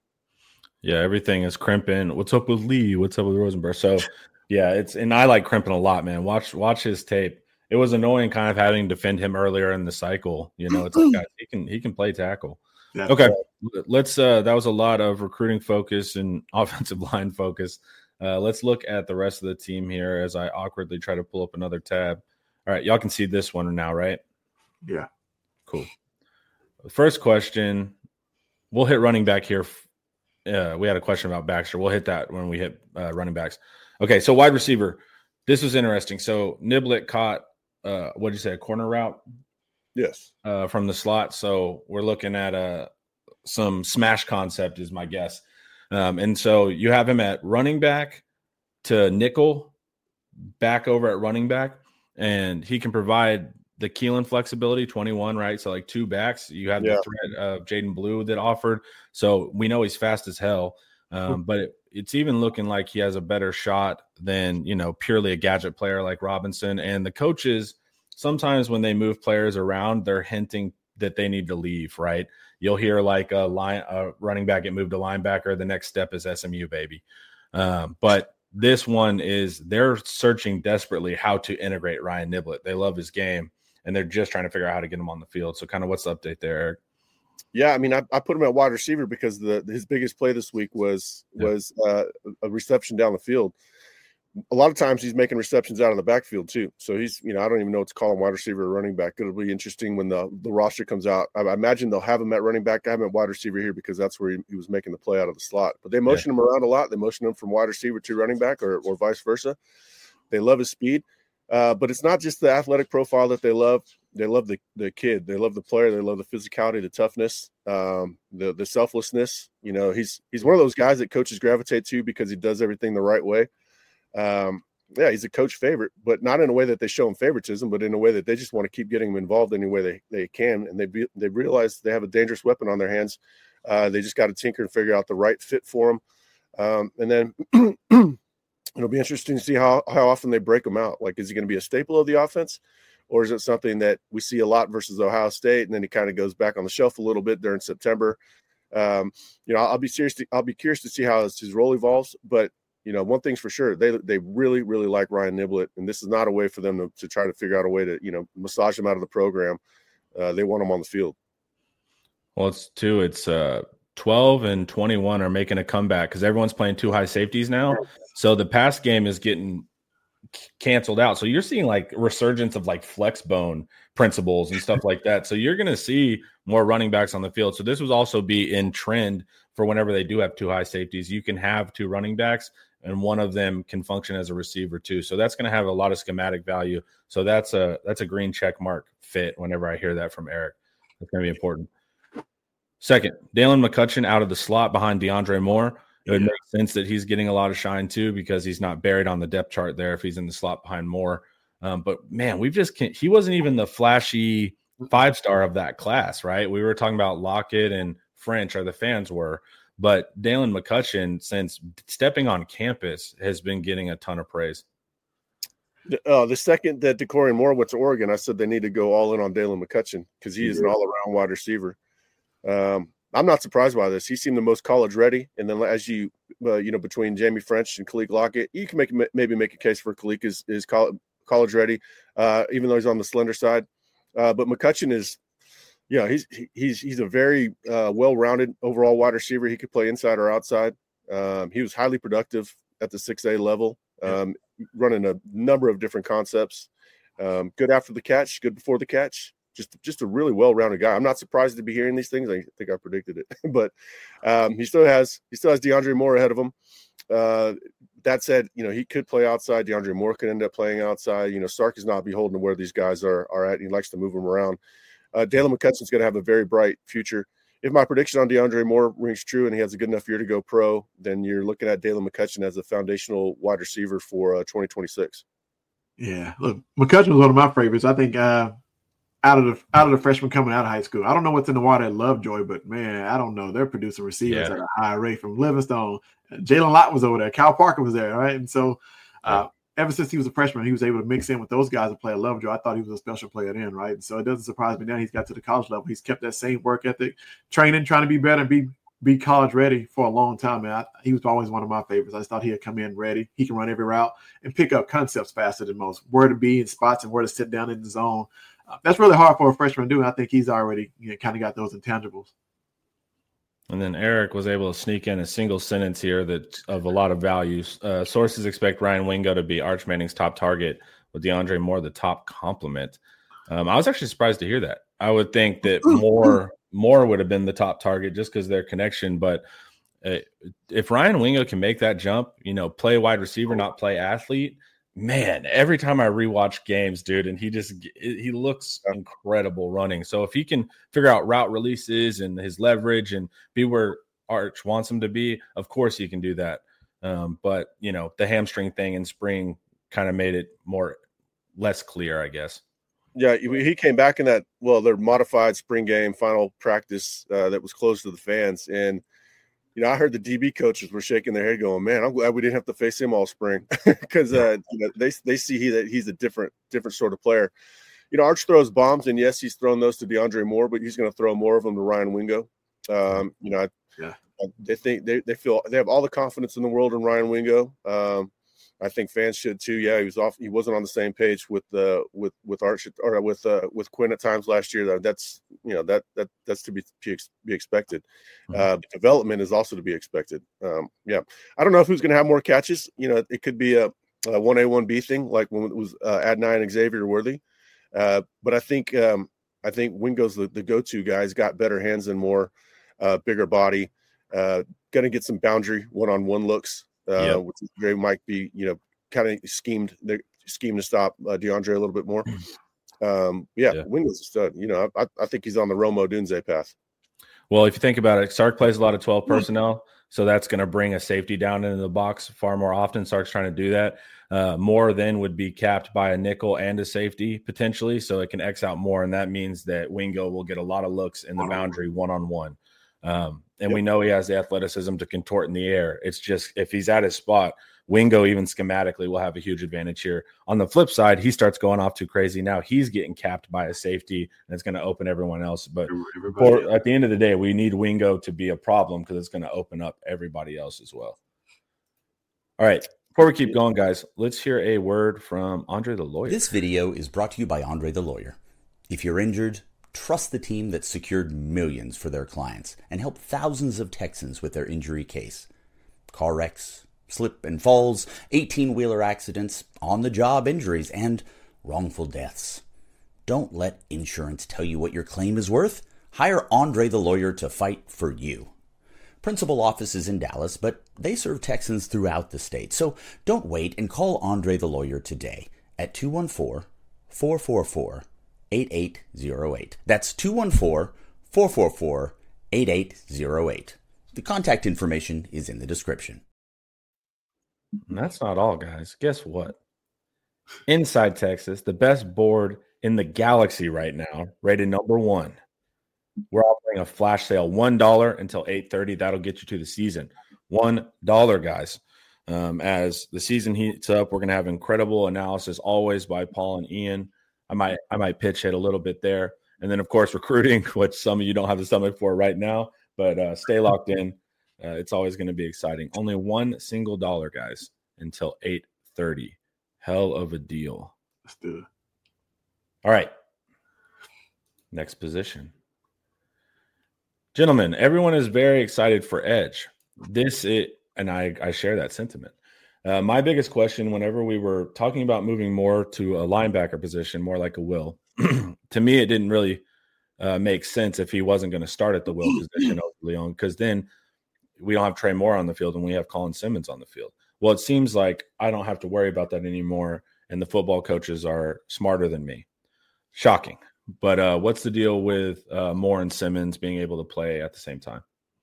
Yeah, everything is Krempin. What's up with Lee? What's up with Rosenberg? So. Yeah, it's and I like Krempin a lot, man. Watch watch his tape. It was annoying kind of having to defend him earlier in the cycle. You know, it's like guys, he can he can play tackle. Yeah, okay, right. let's uh that was a lot of recruiting focus and offensive line focus. Uh let's look at the rest of the team here as I awkwardly try to pull up another tab. All right, y'all can see this one now, right? Yeah. Cool. The first question, we'll hit running back here. Uh, we had a question about Baxter. We'll hit that when we hit uh, running backs. Okay, so wide receiver. This was interesting. So Niblett caught, uh, what did you say, a corner route? Yes. Uh, from the slot. So we're looking at a, some smash concept is my guess. Um, and so you have him at running back to nickel, back over at running back, and he can provide the Keelan flexibility, twenty-one, right? So like two backs. You have yeah. the threat of Jaden Blue that offered. So we know he's fast as hell. Um, but it, it's even looking like he has a better shot than, you know, purely a gadget player like Robinson. And the coaches, sometimes when they move players around, they're hinting that they need to leave, right? You'll hear like a line, a running back get moved to linebacker. The next step is S M U, baby. Um, but this one is they're searching desperately how to integrate Ryan Niblett. They love his game, and they're just trying to figure out how to get him on the field. So kind of what's the update there, Eric? Yeah, I mean, I, I put him at wide receiver because the his biggest play this week was yeah. was uh, a reception down the field. A lot of times he's making receptions out of the backfield too. So he's, you know, I don't even know what to call him, wide receiver or running back. It'll be interesting when the, the roster comes out. I, I imagine they'll have him at running back. I have him at wide receiver here because that's where he, he was making the play out of the slot. But they motion yeah. him around a lot. They motion him from wide receiver to running back or, or vice versa. They love his speed. Uh, but it's not just the athletic profile that they love. They love the, the kid. They love the player. They love the physicality, the toughness, um, the the selflessness. You know, he's he's one of those guys that coaches gravitate to because he does everything the right way. Um, yeah, he's a coach favorite, but not in a way that they show him favoritism, but in a way that they just want to keep getting him involved any way they, they can. And they be, they realize they have a dangerous weapon on their hands. Uh, they just got to tinker and figure out the right fit for him. Um, and then it'll be interesting to see how, how often they break him out. Like, is he going to be a staple of the offense, or is it something that we see a lot versus Ohio State, and then he kind of goes back on the shelf a little bit during September? Um, you know, I'll be serious. To, I'll be curious to see how his, his role evolves. But you know, one thing's for sure, they they really really like Ryan Niblett, and this is not a way for them to, to try to figure out a way to, you know, massage him out of the program. Uh, they want him on the field. Well, it's two. It's uh, twelve and twenty-one are making a comeback because everyone's playing two high safeties now. So the pass game is getting canceled out. So you're seeing like resurgence of like flex bone principles and stuff like that. So you're going to see more running backs on the field. So this would also be in trend for whenever they do have two high safeties. You can have two running backs, and one of them can function as a receiver too. So that's going to have a lot of schematic value. So that's a that's a green check mark fit whenever I hear that from Eric. That's going to be important. Second, Dalen McCutcheon out of the slot behind DeAndre Moore. It would make sense that he's getting a lot of shine too because he's not buried on the depth chart there if he's in the slot behind Moore. Um, but, man, we've just can't – he wasn't even the flashy five-star of that class, right? We were talking about Lockett and French, or the fans were. But Dalen McCutcheon, since stepping on campus, has been getting a ton of praise. Uh, the second that DeCorian Moore went to Oregon, I said they need to go all in on Dalen McCutcheon because he is an all-around wide receiver. Um, I'm not surprised by this. He seemed the most college ready. And then as you, uh, you know, between Jamie French and Kalik Lockett, you can make maybe make a case for Kalik is, is college ready, uh, even though he's on the slender side. Uh, but McCutcheon is, yeah, he's he's he's a very uh, well-rounded overall wide receiver. He could play inside or outside. Um, he was highly productive at the six A level, um, running a number of different concepts. Um, good after the catch, good before the catch. Just just a really well-rounded guy. I'm not surprised to be hearing these things. I think I predicted it, but um, he still has he still has DeAndre Moore ahead of him. Uh, that said, you know, he could play outside. DeAndre Moore could end up playing outside. You know, Sark is not beholden to where these guys are are at. He likes to move them around. Uh, Dalen McCutcheon's going to have a very bright future. If my prediction on DeAndre Moore rings true and he has a good enough year to go pro, then you're looking at Dalen McCutcheon as a foundational wide receiver for uh, twenty twenty-six. Yeah, look, McCutcheon was one of my favorites. I think uh, out of the out of the freshmen coming out of high school, I don't know what's in the water at Lovejoy, but man, I don't know. They're producing receivers yeah. at a high rate from Livingstone. Jalen Lott was over there. Cal Parker was there, right? And so uh, ever since he was a freshman, he was able to mix in with those guys and play at Lovejoy. I thought he was a special player then, right? And so it doesn't surprise me now he's got to the college level. He's kept that same work ethic, training, trying to be better and be be college ready for a long time. Man, I, he was always one of my favorites. I just thought he'd come in ready. He can run every route and pick up concepts faster than most, where to be in spots and where to sit down in the zone. Uh, that's really hard for a freshman to do. And I think he's already you know, kind of got those intangibles. And then Eric was able to sneak in a single sentence here that of a lot of values. Uh, sources expect Ryan Wingo to be Arch Manning's top target, with DeAndre Moore the top complement. Um, I was actually surprised to hear that. I would think that Moore Moore would have been the top target just because of their connection. But uh, if Ryan Wingo can make that jump, you know, play wide receiver, not play athlete, man, every time I rewatch games, dude, and he just he looks incredible running. So if he can figure out route releases and his leverage and be where Arch wants him to be, of course he can do that. Um, but you know, the hamstring thing in spring kind of made it more less clear, I guess. Yeah, he came back in that well, their modified spring game final practice uh, that was closed to the fans, and you know, I heard the D B coaches were shaking their head, going, "Man, I'm glad we didn't have to face him all spring," because uh, you know, they they see he, that he's a different different sort of player. You know, Arch throws bombs, and yes, he's thrown those to DeAndre Moore, but he's going to throw more of them to Ryan Wingo. Um, you know, I, yeah, they think they they feel they have all the confidence in the world in Ryan Wingo. Um, I think fans should too. Yeah, he was off. He wasn't on the same page with the uh, with with Arch or with uh, with Quinn at times last year. That's you know that that that's to be be expected. Uh, development is also to be expected. Um, yeah, I don't know if who's going to have more catches. You know, it could be a one A one B thing like when it was uh, Adonai and Xavier Worthy. Uh, but I think um, I think Wingo's the, the go to guy. He's got better hands and more uh, bigger body. Uh, going to get some boundary one on one looks. Uh, yep. Which they might be, you know, kind of schemed, they schemed to stop uh, DeAndre a little bit more. Um, yeah, yeah. Wingo's a stud. You know, I, I think he's on the Romo Dunze path. Well, if you think about it, Sark plays a lot of twelve personnel, so that's going to bring a safety down into the box far more often. Sark's trying to do that. Uh, Moore then would be capped by a nickel and a safety potentially, so it can X out more, and that means that Wingo will get a lot of looks in the boundary one-on-one. Um, and yep. we know he has the athleticism to contort in the air. It's just if he's at his spot, Wingo even schematically will have a huge advantage here. On the flip side, he starts going off too crazy. Now he's getting capped by a safety, and it's going to open everyone else. But for, at the end of the day, we need Wingo to be a problem because it's going to open up everybody else as well. All right. Before we keep going, guys, let's hear a word from Andre the Lawyer. This video is brought to you by Andre the Lawyer. If you're injured, trust the team that secured millions for their clients and helped thousands of Texans with their injury case. Car wrecks, slip and falls, eighteen-wheeler accidents, on-the-job injuries, and wrongful deaths. Don't let insurance tell you what your claim is worth. Hire Andre the Lawyer to fight for you. Principal office is in Dallas, but they serve Texans throughout the state. So don't wait and call Andre the Lawyer today at two one four, four four four, eight eight zero eight. That's two one four, four four four, eight eight zero eight. The contact information is in the description. And that's not all, guys. Guess what? Inside Texas, the best board in the galaxy right now, rated number one. We're offering a flash sale, one dollar until eight thirty. That'll get you to the season. one dollar, guys. Um, as the season heats up, we're going to have incredible analysis always by Paul and Ian. I might I might pitch hit a little bit there. And then, of course, recruiting, which some of you don't have the stomach for right now, but uh, stay locked in. Uh, it's always going to be exciting. Only one single dollar, guys, until eight thirty. Hell of a deal. Let's do it. All right. Next position. Gentlemen, everyone is very excited for edge. This it, and I, I share that sentiment. Uh, my biggest question whenever we were talking about moving more to a linebacker position, more like a Will, to me, it didn't really uh, make sense if he wasn't going to start at the Will position over Leon, because then we don't have Trey Moore on the field and we have Colin Simmons on the field. Well, it seems like I don't have to worry about that anymore, and the football coaches are smarter than me. Shocking. But uh, what's the deal with uh, Moore and Simmons being able to play at the same time?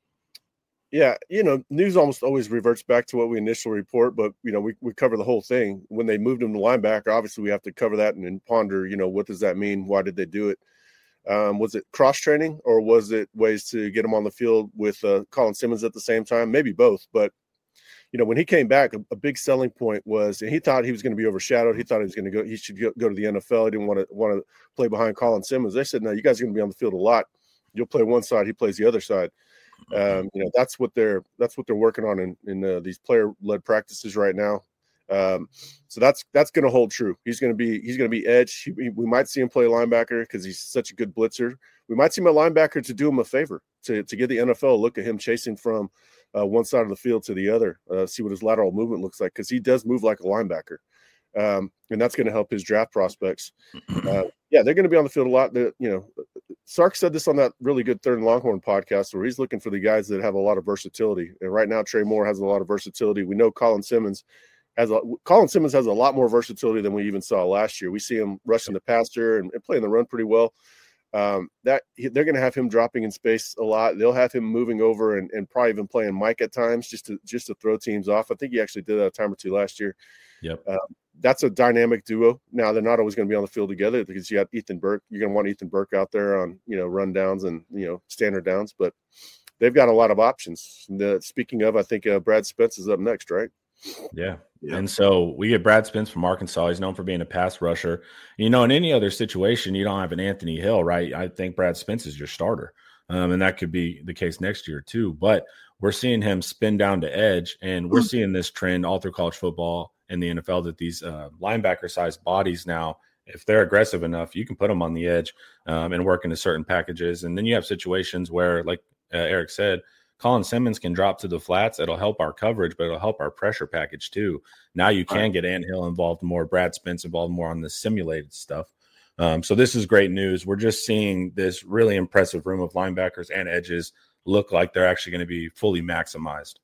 Yeah, you know, news almost always reverts back to what we initially report, but, you know, we, we cover the whole thing. When they moved him to linebacker, obviously we have to cover that and, and ponder, you know, what does that mean? Why did they do it? Um, was it cross-training, or was it ways to get him on the field with uh, Colin Simmons at the same time? Maybe both. But, you know, when he came back, a, a big selling point was, and he thought he was going to be overshadowed. He thought he was going to go, he should go, go to the N F L. He didn't want to want to play behind Colin Simmons. They said, no, you guys are going to be on the field a lot. You'll play one side, he plays the other side. Um, you know, that's what they're that's what they're working on in in uh, these player-led practices right now. Um, so that's that's going to hold true. He's going to be he's going to be edge. He, we might see him play linebacker because he's such a good blitzer. We might see him a linebacker to do him a favor, to to get the N F L a look at him chasing from uh, one side of the field to the other, uh, see what his lateral movement looks like, because he does move like a linebacker, um, and that's going to help his draft prospects. Uh, yeah, they're going to be on the field a lot. The, you know, Sark said this on that really good Third and Longhorn podcast, where he's looking for the guys that have a lot of versatility. And right now, Trey Moore has a lot of versatility. We know Colin Simmons has a Colin Simmons has a lot more versatility than we even saw last year. We see him rushing the passer and, and playing the run pretty well. Um, that they're going to have him dropping in space a lot. They'll have him moving over and, and probably even playing Mike at times just to just to throw teams off. I think he actually did that a time or two last year. Yep. Um, that's a dynamic duo. Now, they're not always going to be on the field together because you got Ethan Burke. You're going to want Ethan Burke out there on, you know, run downs and, you know, standard downs, but they've got a lot of options. And, uh, speaking of, I think uh, Brad Spence is up next, right? Yeah. Yeah. And so we get Brad Spence from Arkansas. He's known for being a pass rusher. You know, in any other situation, you don't have an Anthony Hill, right? I think Brad Spence is your starter. Um, and that could be the case next year too. But we're seeing him spin down to edge, and we're seeing this trend all through college football and the N F L that these uh, linebacker-sized bodies now, if they're aggressive enough, you can put them on the edge um, and work into certain packages. And then you have situations where, like uh, Eric said, Colin Simmons can drop to the flats. It'll help our coverage, but it'll help our pressure package too. Now you can get Ant Hill involved more, Brad Spence involved more on the simulated stuff. Um, so this is great news. We're just seeing this really impressive room of linebackers and edges look like they're actually going to be fully maximized.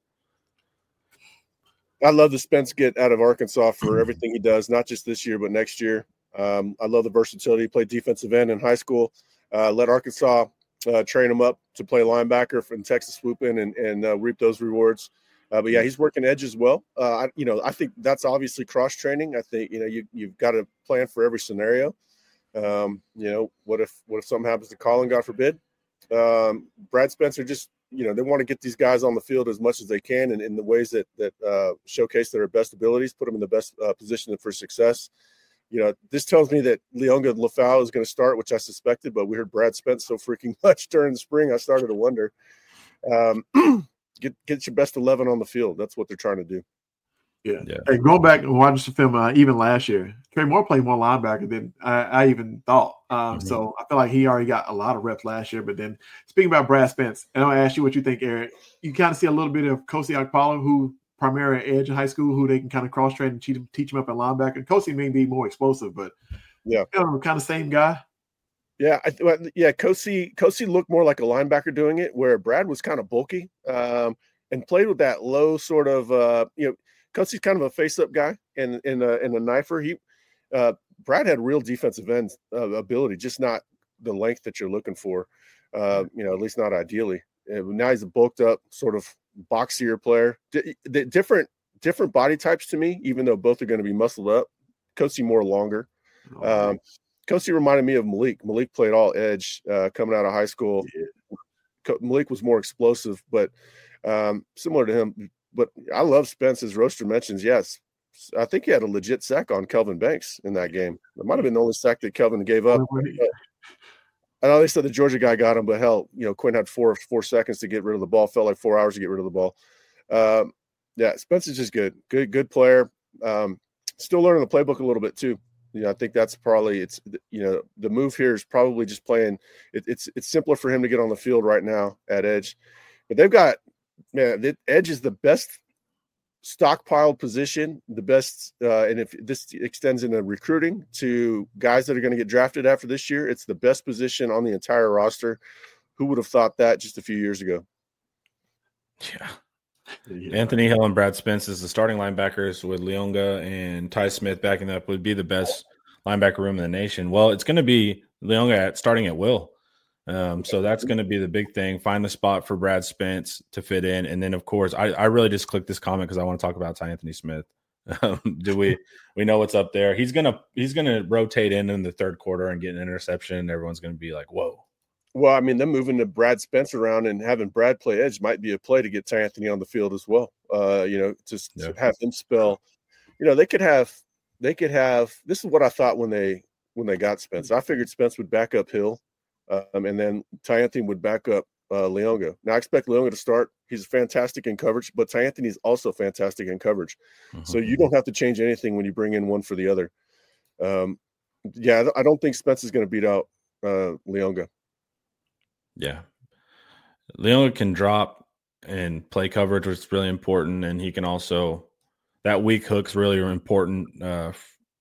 I love the Spence get out of Arkansas for everything he does, not just this year, but next year. Um, I love the versatility. He played defensive end in high school, uh, let Arkansas uh, train him up to play linebacker from Texas swoop in and, and uh, reap those rewards. Uh, but yeah, he's working edge as well. Uh, I, you know, I think that's obviously cross training. I think, you know, you, you've got to plan for every scenario. Um, you know, what if, what if something happens to Colin, God forbid? Um, Brad Spencer just, you know, they want to get these guys on the field as much as they can and in the ways that, that uh, showcase their best abilities, put them in the best uh, position for success. You know, this tells me that Leonga Lafau is going to start, which I suspected, but we heard Brad Spence so freaking much during the spring. I started to wonder. Um, get get your best eleven on the field. That's what they're trying to do. Yeah. Yeah. Hey, going back and watching the film, uh, even last year, Trey Moore played more linebacker than I, I even thought. Um, Mm-hmm. So I feel like he already got a lot of reps last year. But then speaking about Brad Spence, and I'll ask you what you think, Eric. You kind of see a little bit of Kosi Akpala, who primary edge in high school, who they can kind of cross train and teach him, teach him up at linebacker. And Kosi may be more explosive, but Yeah. you know, kind of same guy. Yeah, I, well, yeah. Kosi Kosi looked more like a linebacker doing it, where Brad was kind of bulky um, and played with that low sort of. Uh, you know, Kosi's kind of a face-up guy and in a in a knifer. He uh, Brad had real defensive end uh, ability, just not the length that you're looking for. Uh, you know, at least not ideally. Uh, now he's a bulked up, sort of boxier player. D- the different different body types to me, even though both are going to be muscled up. Kosi more longer. Um, Kosi reminded me of Malik. Malik played all edge uh, coming out of high school. Yeah. Malik was more explosive, but um, similar to him, but I love Spence, as Roaster mentions. Yes, I think he had a legit sack on Kelvin Banks in that game. It might have been the only sack that Kelvin gave up. I know they said the Georgia guy got him, but hell, you know, Quinn had four four seconds to get rid of the ball. Felt like four hours to get rid of the ball. Um, yeah, Spence is just good, good, good player. Um, still learning the playbook a little bit too. You know, I think that's probably it's you know the move here is probably just playing. It, it's it's simpler for him to get on the field right now at edge, but they've got man. The edge is the best stockpiled position, the best, uh, and if this extends into recruiting to guys that are going to get drafted after this year, it's the best position on the entire roster. Who would have thought that just a few years ago? Yeah. yeah. Anthony Hill and Brad Spence as the starting linebackers with Leonga and Ty Smith backing up would be the best linebacker room in the nation. Well, it's going to be Leonga at, starting at will. Um, so that's going to be the big thing. Find the spot for Brad Spence to fit in. And then, of course, I, I really just clicked this comment because I want to talk about Ty Anthony Smith. Um, do we we know what's up there? He's gonna he's gonna rotate in in the third quarter and get an interception. Everyone's gonna be like, "Whoa!" Well, I mean, them moving to Brad Spence around and having Brad play edge might be a play to get Ty Anthony on the field as well. Uh, you know, just yeah. to have him spell. You know, they could have they could have. This is what I thought when they when they got Spence. I figured Spence would back up Hill. Um, and then Ty Anthony would back up uh, Leonga. Now, I expect Leonga to start. He's fantastic in coverage, but Ty Anthony's also fantastic in coverage. Mm-hmm. So you don't have to change anything when you bring in one for the other. Um, yeah, I don't think Spence is going to beat out uh, Leonga. Yeah. Leonga can drop and play coverage, which is really important. And he can also – that weak hook's really important uh,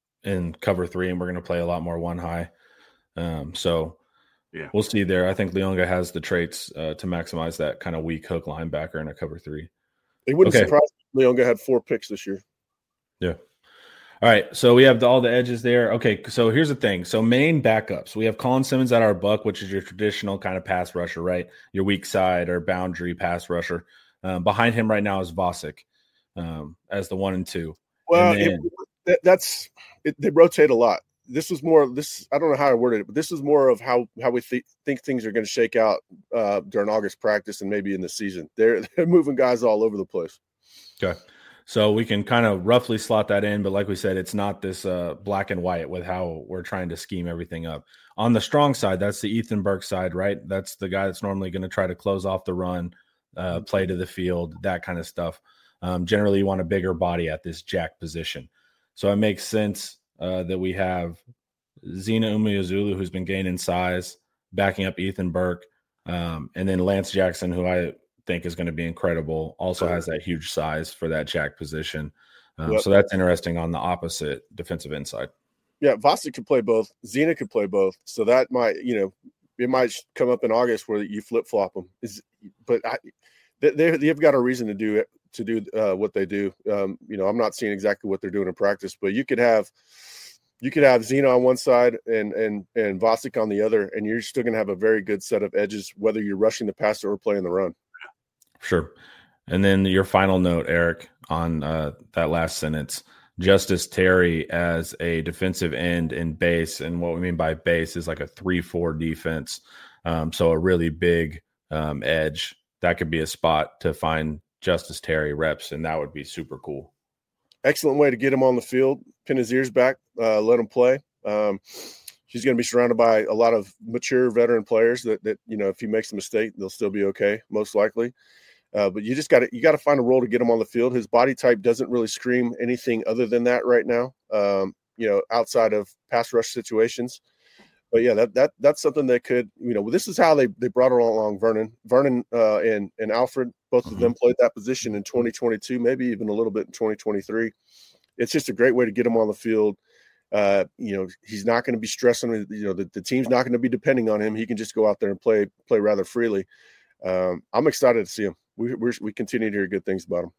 in cover three, and we're going to play a lot more one high. Um, so – Yeah, we'll see there. I think Leonga has the traits uh, to maximize that kind of weak hook linebacker in a cover three. It wouldn't okay. surprise me if Leonga had four picks this year. Yeah. All right. So we have the, all the edges there. Okay. So here's the thing. So main backups. We have Colin Simmons at our buck, which is your traditional kind of pass rusher, right? Your weak side or boundary pass rusher. Um, behind him right now is Vosick um, as the one and two. Well, and then, it, that's it, they rotate a lot. This was more this. I don't know how I worded it, but this is more of how how we th- think things are going to shake out uh, during August practice and maybe in the season. They're they're moving guys all over the place. Okay, so we can kind of roughly slot that in, but like we said, it's not this uh, black and white with how we're trying to scheme everything up. On the strong side, that's the Ethan Burke side, right? That's the guy that's normally going to try to close off the run, uh, play to the field, that kind of stuff. Um, generally, you want a bigger body at this jack position, so it makes sense. Uh, that we have Zina Umeozulu, who's been gaining size, backing up Ethan Burke, um, and then Lance Jackson, who I think is going to be incredible, also has that huge size for that jack position. Um, yep. So that's interesting on the opposite defensive end side. Yeah, Vosick could play both. Zina could play both. So that might, you know, it might come up in August where you flip flop them. Is, but I, they they've got a reason to do it. to do uh, what they do. Um, you know, I'm not seeing exactly what they're doing in practice, but you could have you could have Zina on one side and and and Vosick on the other, and you're still going to have a very good set of edges, whether you're rushing the passer or playing the run. Sure. And then your final note, Eric, on uh, that last sentence, Justice Terry as a defensive end in base, and what we mean by base is like a three four defense. Um, so a really big um, edge. That could be a spot to find Justice Terry reps, and that would be super cool. Excellent way to get him on the field, pin his ears back, uh, let him play. Um, he's going to be surrounded by a lot of mature veteran players that, that, you know, if he makes a mistake, they'll still be okay, most likely. Uh, but you just got to, you got to find a role to get him on the field. His body type doesn't really scream anything other than that right now, um, you know, outside of pass rush situations. But yeah, that that that's something that could, you know, this is how they, they brought it along. Vernon, Vernon, uh, and and Alfred, both of them played that position in twenty twenty-two, maybe even a little bit in twenty twenty-three. It's just a great way to get him on the field. Uh, you know, he's not going to be stressing. You know, the, the team's not going to be depending on him. He can just go out there and play play rather freely. Um, I'm excited to see him. We we're, we continue to hear good things about him.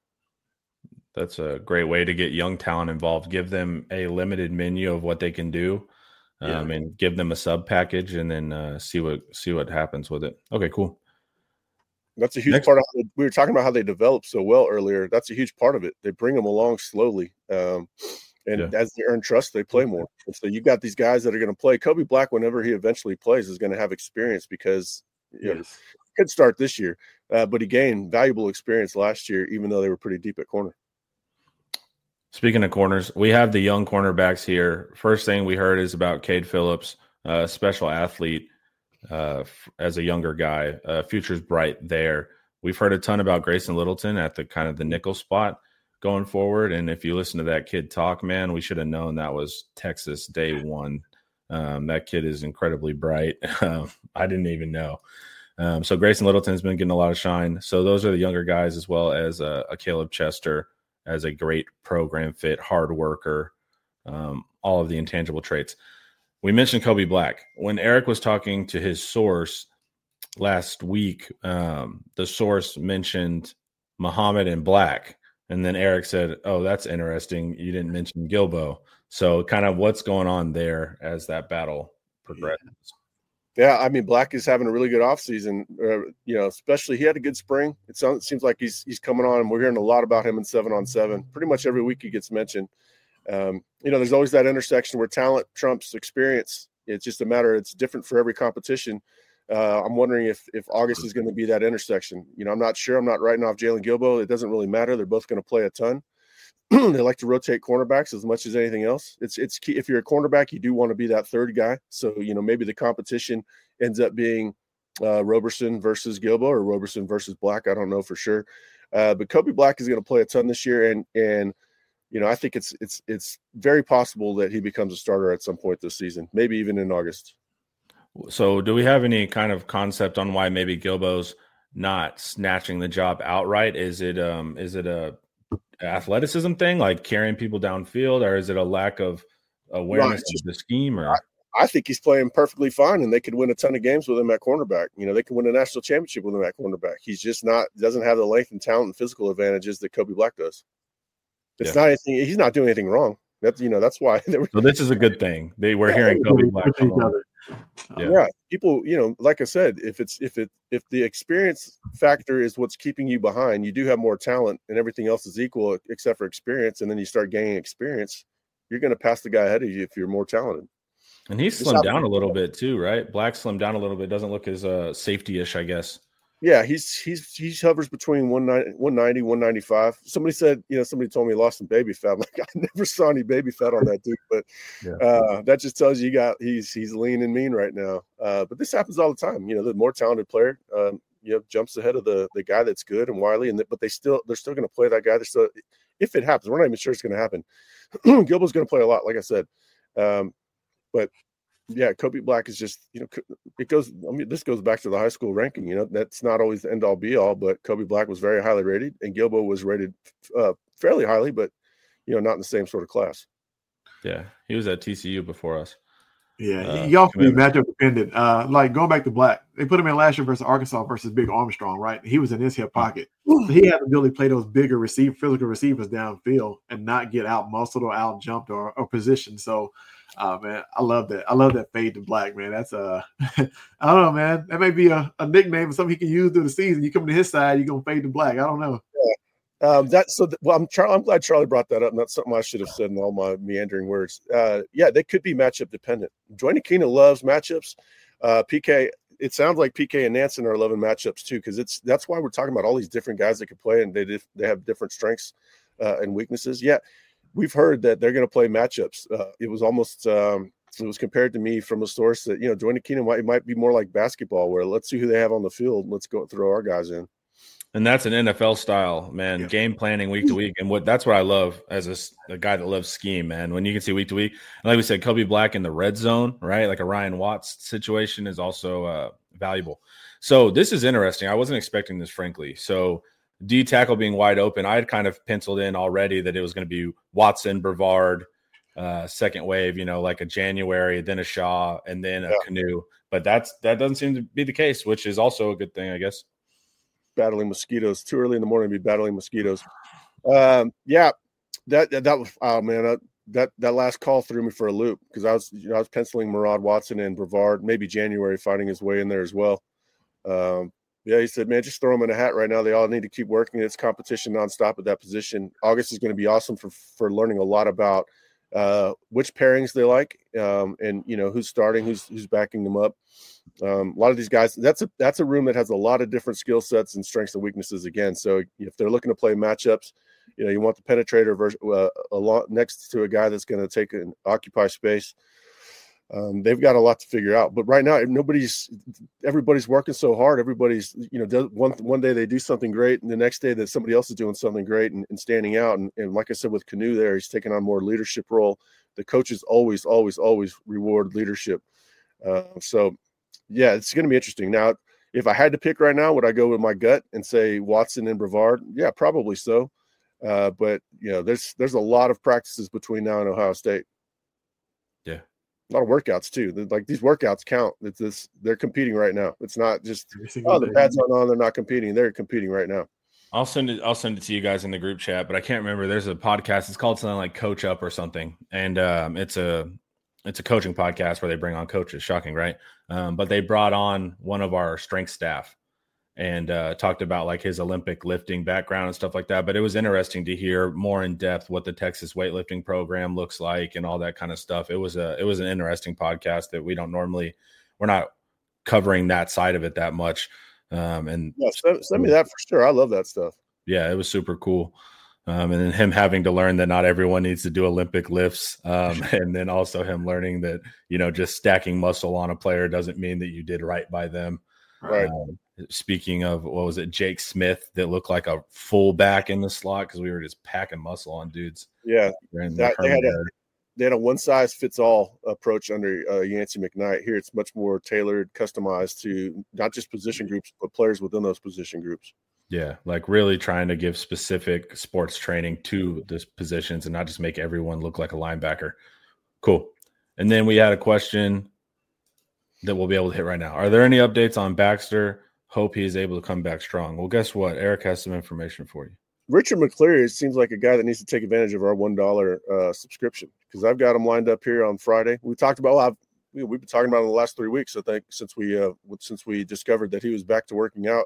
That's a great way to get young talent involved. Give them a limited menu of what they can do. Um, yeah. And give them a sub package, and then uh, see what see what happens with it. Okay, cool. That's a huge Next. part of it. We were talking about how they develop so well earlier. That's a huge part of it. They bring them along slowly, um, and yeah. as they earn trust, they play more. And so you got these guys that are going to play. Kobe Black, whenever he eventually plays, is going to have experience because you yes. know, he could start this year, uh, but he gained valuable experience last year, even though they were pretty deep at corner. Speaking of corners, we have the young cornerbacks here. First thing we heard is about Cade Phillips, a special athlete uh, as a younger guy. Uh, future's bright there. We've heard a ton about Grayson Littleton at the kind of the nickel spot going forward. And if you listen to that kid talk, man, we should have known that was Texas day one. Um, that kid is incredibly bright. Um, I didn't even know. Um, so Grayson Littleton's been getting a lot of shine. So those are the younger guys, as well as uh, a Caleb Chester as a great program fit, hard worker, um, all of the intangible traits. We mentioned Kobe Black. When Eric was talking to his source last week, um, the source mentioned Muhammad and Black. And then Eric said, oh, that's interesting. You didn't mention Gilbo. So kind of what's going on there as that battle progresses. Yeah, I mean, Black is having a really good offseason. Uh, you know, especially he had a good spring. It, sounds, it seems like he's he's coming on, and we're hearing a lot about him in seven on seven. Pretty much every week he gets mentioned. Um, you know, there's always that intersection where talent trumps experience. It's just a matter, it's different for every competition. Uh, I'm wondering if if August is going to be that intersection. You know, I'm not sure. I'm not writing off Jalen Gilbo. It doesn't really matter. They're both going to play a ton. They like to rotate cornerbacks as much as anything else. It's it's key. If you're a cornerback, you do want to be that third guy. So, you know, maybe the competition ends up being uh, Roberson versus Gilbo or Roberson versus Black. I don't know for sure. Uh, but Kobe Black is going to play a ton this year. And, and you know, I think it's it's it's very possible that he becomes a starter at some point this season, maybe even in August. So do we have any kind of concept on why maybe Gilbo's not snatching the job outright? Is it um is it a athleticism thing, like carrying people downfield, or is it a lack of awareness right. of the scheme? Or I, I think he's playing perfectly fine, and they could win a ton of games with him at cornerback. You know, they could win a national championship with him at cornerback. He's just not doesn't have the length and talent and physical advantages that Kobe Black does. It's yeah. not anything. He's not doing anything wrong. That's you know that's why. They were, so this is a good thing. They were yeah, hearing Kobe Black. Yeah. yeah, people. You know, like I said, if it's if it if the experience factor is what's keeping you behind, you do have more talent, and everything else is equal except for experience. And then you start gaining experience, you're going to pass the guy ahead of you if you're more talented. And he's slimmed down a little bit too, right? Black slimmed down a little bit. Doesn't look as uh, safety-ish, I guess. Yeah, he's he's he hovers between one ninety, one ninety-five. Somebody said, you know, somebody told me he lost some baby fat. I'm like, I never saw any baby fat on that dude, but yeah. uh, that just tells you, you got he's he's lean and mean right now. Uh, but this happens all the time. You know, the more talented player, um, you know, jumps ahead of the the guy that's good and wily, and the, but they still they're still going to play that guy. They're still, if it happens, we're not even sure it's going to happen. Gilbo's going to play a lot, like I said, um, but. Yeah, Kobe Black is just, you know, it goes, I mean, this goes back to the high school ranking, you know, that's not always the end all be all, but Kobe Black was very highly rated and Gilbo was rated uh, fairly highly, but, you know, not in the same sort of class. Yeah, he was at T C U before us. Yeah, uh, he also be matchup dependent. Uh, like going back to Black, they put him in last year versus Arkansas versus Big Armstrong, right? He was in his hip pocket. So he had to really play those bigger receive, physical receivers downfield and not get out muscled or out jumped or, or positioned. So, uh, man, I love that. I love that fade to Black, man. That's uh, I don't know, man. That may be a, a nickname or something he can use through the season. You come to his side, you're gonna fade to Black. I don't know. Yeah. Um, that's so. Well, I'm Char- I'm glad Charlie brought that up. And that's something I should have said in all my meandering words. Uh, yeah, they could be matchup dependent. Johnny Keenan loves matchups. Uh, P K. It sounds like P K and Nansen are loving matchups too, because it's that's why we're talking about all these different guys that could play and they they have different strengths uh, and weaknesses. Yeah, we've heard that they're going to play matchups. Uh, it was almost um, it was compared to me from a source that you know Johnny Keenan might it mimight be more like basketball, where let's see who they have on the field. Let's go throw our guys in. And that's an N F L style, man, yeah. Game planning week to week. And what that's what I love as a, a guy that loves scheme, man. When you can see week to week, and like we said, Kobe Black in the red zone, right? Like a Ryan Watts situation is also uh, valuable. So this is interesting. I wasn't expecting this, frankly. So D tackle being wide open, I had kind of penciled in already that it was going to be Watson, Brevard, uh, second wave, you know, like a January, then a Shaw, and then a yeah. Canoe. But that's that doesn't seem to be the case, which is also a good thing, I guess. Battling mosquitoes too early in the morning to be battling mosquitoes. Um, yeah, that, that, that was, oh man, that, that, that last call threw me for a loop because I was, you know, I was penciling Murad Watson and Brevard, maybe January finding his way in there as well. Um, yeah, he said, man, just throw them in a hat right now. They all need to keep working. It's competition nonstop at that position. August is going to be awesome for, for learning a lot about uh, which pairings they like, um, and you know who's starting, who's who's backing them up. Um, a lot of these guys, that's a that's a room that has a lot of different skill sets and strengths and weaknesses. Again, so if they're looking to play matchups, you know, you want the penetrator versus uh, a lot next to a guy that's going to take and occupy space. Um, they've got a lot to figure out. But right now, nobody's everybody's working so hard. Everybody's, you know, does, one one day they do something great, and the next day that somebody else is doing something great and, and standing out. And, and like I said, with Canoe there, he's taking on more leadership role. The coaches always, always, always reward leadership. Uh, so, yeah, it's going to be interesting. Now, if I had to pick right now, would I go with my gut and say Watson and Brevard? Yeah, probably so. Uh, but, you know, there's there's a lot of practices between now and Ohio State. Yeah. A lot of workouts too. They're, like these workouts count. It's this, they're competing right now. It's not just oh the pads aren't on, they're not competing. They're competing right now. I'll send it. I'll send it to you guys in the group chat. But I can't remember. There's a podcast. It's called something like Coach Up or something, and um, it's a it's a coaching podcast where they bring on coaches. Shocking, right? Um, but they brought on one of our strength staff and uh, talked about like his Olympic lifting background and stuff like that. But it was interesting to hear more in depth what the Texas weightlifting program looks like and all that kind of stuff. It was a, it was an interesting podcast that we don't normally, we're not covering that side of it that much. Um, and yeah, send, send me that for sure. I love that stuff. Yeah, it was super cool. Um, and then him having to learn that not everyone needs to do Olympic lifts. Um, and then also him learning that, you know, just stacking muscle on a player doesn't mean that you did right by them. Right. Um, Speaking of, what was it, Jake Smith that looked like a fullback in the slot because we were just packing muscle on dudes. Yeah, that, they, had a, they had a one-size-fits-all approach under uh, Yancey McKnight. Here it's much more tailored, customized to not just position groups, but players within those position groups. Yeah, like really trying to give specific sports training to the positions and not just make everyone look like a linebacker. Cool. And then we had a question that we'll be able to hit right now. Are there any updates on Baxter? Hope he is able to come back strong. Well, guess what? Eric has some information for you. Richard McCleary seems like a guy that needs to take advantage of our one dollar uh, subscription because I've got him lined up here on Friday. We talked about, well, I've, you know, we've been talking about it in the last three weeks, I think, since we uh, since we discovered that he was back to working out.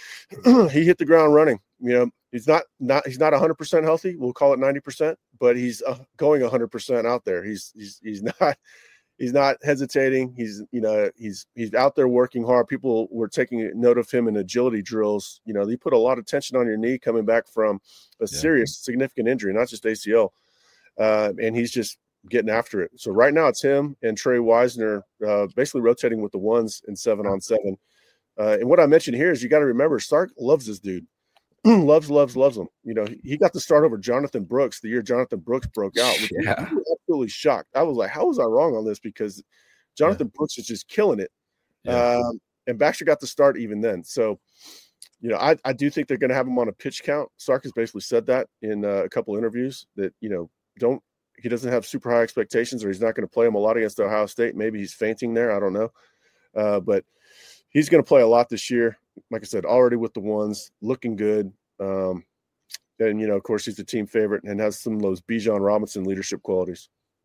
He hit the ground running. You know, he's not not he's not one hundred percent healthy. We'll call it ninety percent, but he's uh, going one hundred percent out there. He's he's he's not. He's not hesitating. He's, you know, he's he's out there working hard. People were taking note of him in agility drills. You know, they put a lot of tension on your knee coming back from a yeah. serious, significant injury, not just A C L. Uh, and he's just getting after it. So right now it's him and Trey Wisner uh, basically rotating with the ones in seven on seven. Uh, and what I mentioned here is you got to remember Sark loves this dude. loves, loves, loves him. You know, he got to start over Jonathan Brooks the year Jonathan Brooks broke out. Which yeah. was absolutely shocked. I was like, how was I wrong on this? Because Jonathan yeah. Brooks is just killing it. Yeah. Um, and Baxter got to start even then. So, you know, I, I do think they're going to have him on a pitch count. Sark has basically said that in uh, a couple interviews that, you know, don't, he doesn't have super high expectations or he's not going to play him a lot against Ohio State. Maybe he's fainting there. I don't know. Uh, but he's going to play a lot this year. Like I said, already with the ones, looking good. Um, and, you know, of course, he's the team favorite and has some of those Bijan Robinson leadership qualities.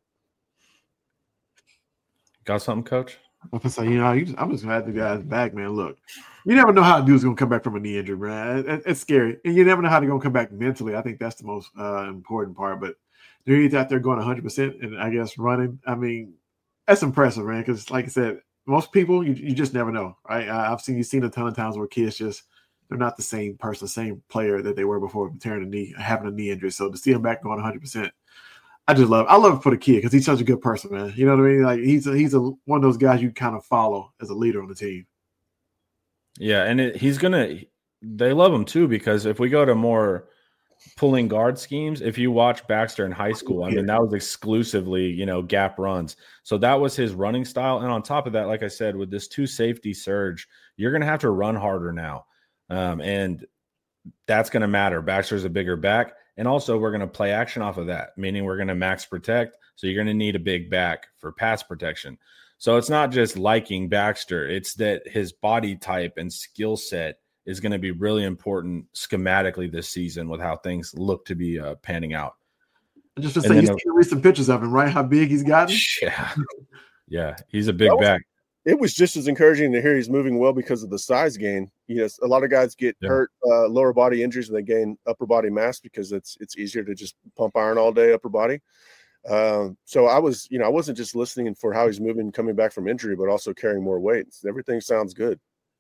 Got something, Coach? I'm gonna say, you know, you just, I'm just glad the guy's back, man. Look, you never know how a dude's going to come back from a knee injury, man. It, it, it's scary. And you never know how they're going to come back mentally. I think that's the most uh, important part. But he's out there going one hundred percent and, I guess, running. I mean, that's impressive, man, because, like I said, most people, you, you just never know, right? Uh, I've seen you seen a ton of times where kids just they're not the same person, same player that they were before tearing a knee, having a knee injury. So to see him back going one hundred percent, I just love. I love it for the kid because he's such a good person, man. You know what I mean? Like he's a, he's a one of those guys you kind of follow as a leader on the team. Yeah, and it, he's gonna. They love him too because if we go to more pulling guard schemes, if you watch Baxter in high school, I mean that was exclusively you know gap runs. So that was his running style, and on top of that, like I said, with this two safety surge, you're gonna have to run harder now. Um, and that's going to matter. Baxter's a bigger back. And also we're going to play action off of that, meaning we're going to max protect. So you're going to need a big back for pass protection. So it's not just liking Baxter. It's that his body type and skill set is going to be really important schematically this season with how things look to be uh, panning out. Just to say, you've seen recent pictures of him, right? How big he's gotten? Yeah. Yeah. He's a big was- back. It was just as encouraging to hear he's moving well because of the size gain. You know, a lot of guys get yeah. hurt, uh, lower body injuries, and they gain upper body mass because it's it's easier to just pump iron all day, upper body. Um, so I was, you know, I wasn't just listening for how he's moving, coming back from injury, but also carrying more weight. Everything sounds good.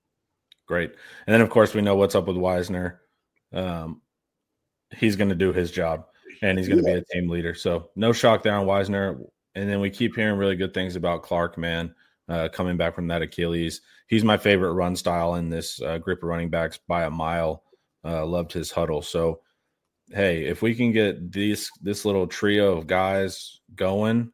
Great. And then, of course, we know what's up with Wisner. Um, he's going to do his job, and he's going to yeah. be a team leader. So no shock there on Wisner. And then we keep hearing really good things about Clark, man, uh, coming back from that Achilles. He's my favorite run style in this uh, group of running backs by a mile. Uh, loved his huddle. So, hey, if we can get these this little trio of guys going,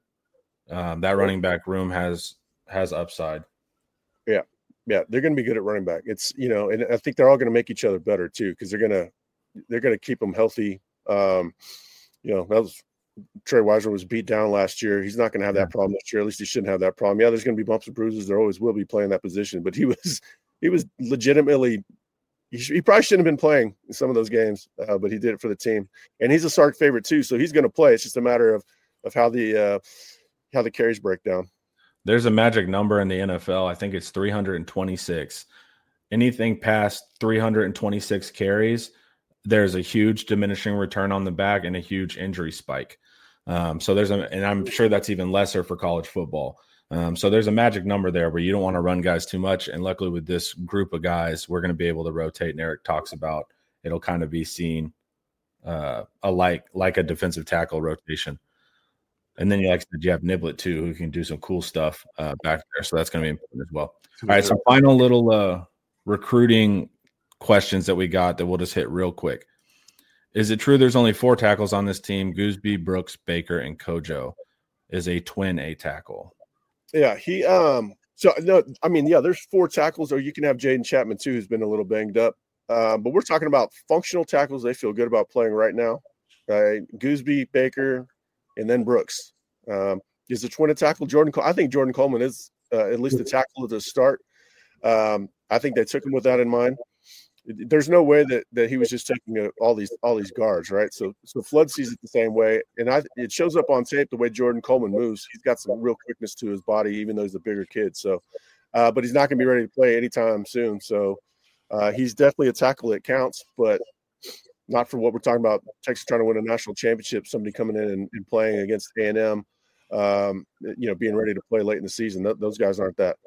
um, that running back room has has upside. Yeah. Yeah, they're going to be good at running back. It's, you know, and I think they're all going to make each other better too, because they're going to they're going to keep them healthy. Um, you know, that was Trey Wisner was beat down last year. He's not going to have that problem this year. At least he shouldn't have that problem. Yeah, there's going to be bumps and bruises. There always will be playing that position, but he was he was legitimately. He, sh- he probably shouldn't have been playing in some of those games, uh, but he did it for the team. And he's a Sark favorite too, so he's going to play. It's just a matter of of how the uh, how the carries break down. There's a magic number in the N F L. I think it's three hundred twenty-six. Anything past three hundred twenty-six carries, there's a huge diminishing return on the back and a huge injury spike. Um, so there's a, and I'm sure that's even lesser for college football. Um, so there's a magic number there where you don't want to run guys too much. And luckily with this group of guys, we're going to be able to rotate. And Eric talks about it'll kind of be seen uh, alike like a defensive tackle rotation. And then, you like I said, you have Niblett, too, who can do some cool stuff uh, back there. So that's going to be important as well. All right, some final little uh, recruiting questions that we got that we'll just hit real quick. Is it true there's only four tackles on this team? Gooseby, Brooks, Baker, and Kojo is a twin A tackle. Yeah, he um. So, no, I mean, yeah, there's four tackles, or you can have Jaden Chapman, too, who's been a little banged up. Um, but we're talking about functional tackles they feel good about playing right now. Right? Gooseby, Baker, and then Brooks. Um, is the twin a tackle? Jordan, I think Jordan Coleman is uh, at least a tackle at the start. Um, I think they took him with that in mind. There's no way that, that he was just taking a, all these all these guards, right? So so Flood sees it the same way, and I it shows up on tape the way Jordan Coleman moves. He's got some real quickness to his body, even though he's a bigger kid. So, uh, but he's not going to be ready to play anytime soon. So uh, he's definitely a tackle that counts, but not for what we're talking about. Texas trying to win a national championship, somebody coming in and, and playing against A and M, um, you know, being ready to play late in the season. Th- those guys aren't that.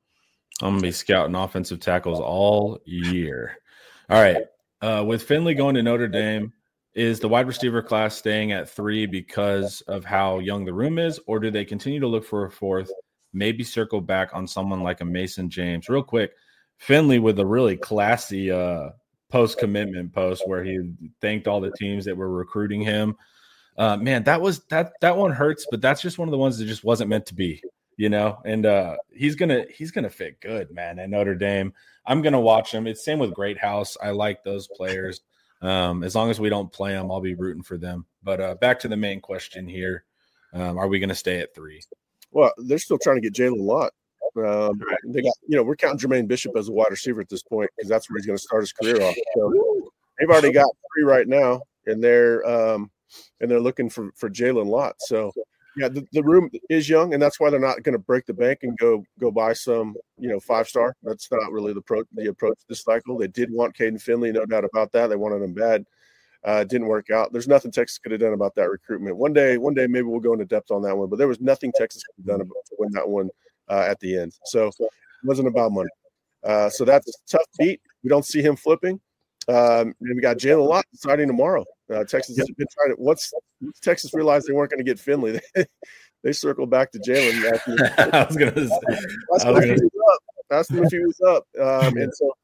I'm going to be scouting offensive tackles all year. All right. Uh, with Finley going to Notre Dame, is the wide receiver class staying at three because of how young the room is, or do they continue to look for a fourth, maybe circle back on someone like a Mason James? Real quick, Finley with a really classy uh, post-commitment post where he thanked all the teams that were recruiting him. Uh, man, that was that that one hurts, but that's just one of the ones that just wasn't meant to be, you know. And uh, he's gonna he's gonna fit good, man, at Notre Dame. I'm gonna watch him. It's same with Great House. I like those players. Um, as long as we don't play them, I'll be rooting for them. But uh, back to the main question here: um, are we gonna stay at three? Well, they're still trying to get Jalen Lott. Um, they got, you know, we're counting Jermaine Bishop as a wide receiver at this point because that's where he's going to start his career off. So they've already got three right now, and they're um, and they're looking for for Jalen Lott. So yeah, the, the room is young, and that's why they're not going to break the bank and go go buy some, you know, five star. That's not really the pro the approach this cycle. They did want Caden Finley, no doubt about that. They wanted him bad. Uh, it didn't work out. There's nothing Texas could have done about that recruitment. One day, one day maybe we'll go into depth on that one, but there was nothing Texas could have done about, to win that one uh, at the end. So it wasn't about money. Uh, so that's a tough beat. We don't see him flipping. Um, and we got Jalen Lott deciding tomorrow. Uh, Texas has been trying to. Once Texas realized they weren't going to get Finley, they, they circled back to Jalen. I was going to say, asked him if he was up. Asked him if he was up. Um, and so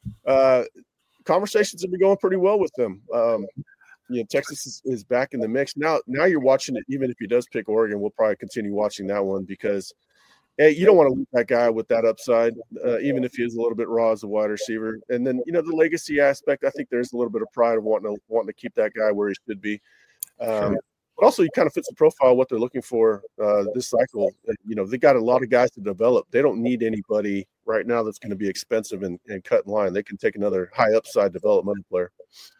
uh, conversations have been going pretty well with them. Um, you know, Texas is, is back in the mix now. Now you're watching it. Even if he does pick Oregon, we'll probably continue watching that one because. Hey, you don't want to lose that guy with that upside, uh, even if he is a little bit raw as a wide receiver. And then, you know, the legacy aspect, I think there's a little bit of pride of wanting to wanting to keep that guy where he should be. Um, but also, he kind of fits the profile of what they're looking for uh, this cycle. You know, they got a lot of guys to develop. They don't need anybody right now that's going to be expensive and, and cut in line. They can take another high upside developmental player.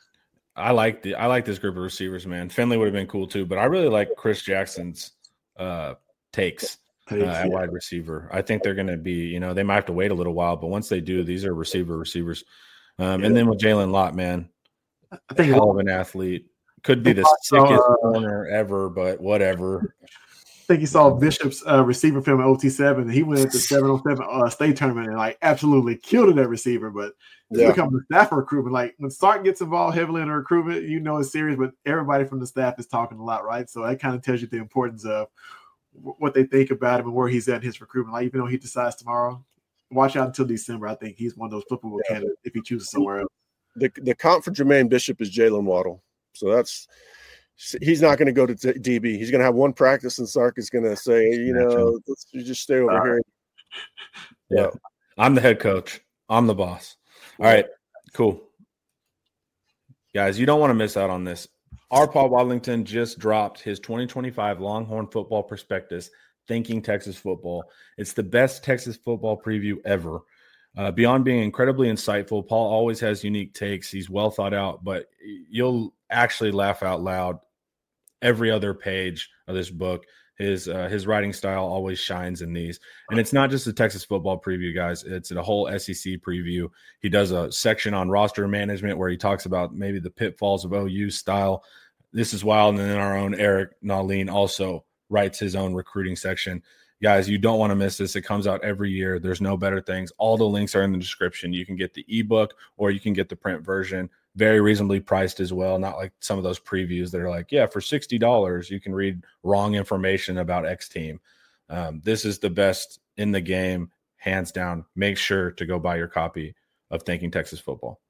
I like the I like this group of receivers, man. Finley would have been cool too, but I really like Chris Jackson's uh, takes. Uh, at wide receiver. I think they're going to be, you know, they might have to wait a little while, but once they do, these are receiver receivers. Um, yeah. And then with Jalen Lott, man, I think hell of an athlete, Could be the So, sickest uh, corner ever, but whatever. I think he saw Bishop's uh, receiver film at O T seven, and he went at the seven on seven uh, state tournament and like absolutely killed that receiver. But it's Yeah. become the staff recruitment. Like when Sark gets involved heavily in the recruitment, you know it's serious, but everybody from the staff is talking a lot, right? So that kind of tells you the importance of w- what they think about him and where he's at in his recruitment. Like even though he decides tomorrow, watch out until December. I think he's one of those flippable Yeah. candidates if he chooses somewhere else. The the comp for Jermaine Bishop is Jalen Waddle. So that's he's not going to go to t- D B. He's going to have one practice, and Sark is going to say, you know, let's you just stay over All here. Yeah. Yeah. I'm the head coach. I'm the boss. All right. Cool. Guys, you don't want to miss out on this. R. Paul Wadlington just dropped his twenty twenty-five Longhorn Football Prospectus, Thinking Texas Football. It's the best Texas football preview ever. Uh, beyond being incredibly insightful, Paul always has unique takes. He's well thought out, but you'll actually laugh out loud every other page of this book. His uh, his writing style always shines in these. And it's not just a Texas football preview, guys. It's a whole S E C preview. He does a section on roster management where he talks about maybe the pitfalls of O U style. This is wild. And then our own Eric Nalin also writes his own recruiting section. Guys, you don't want to miss this. It comes out every year. There's no better things. All the links are in the description. You can get the ebook or you can get the print version. Very reasonably priced as well. Not like some of those previews that are like, yeah, for sixty dollars, you can read wrong information about X team. Um, this is the best in the game, hands down. Make sure to go buy your copy of Thinking Texas Football.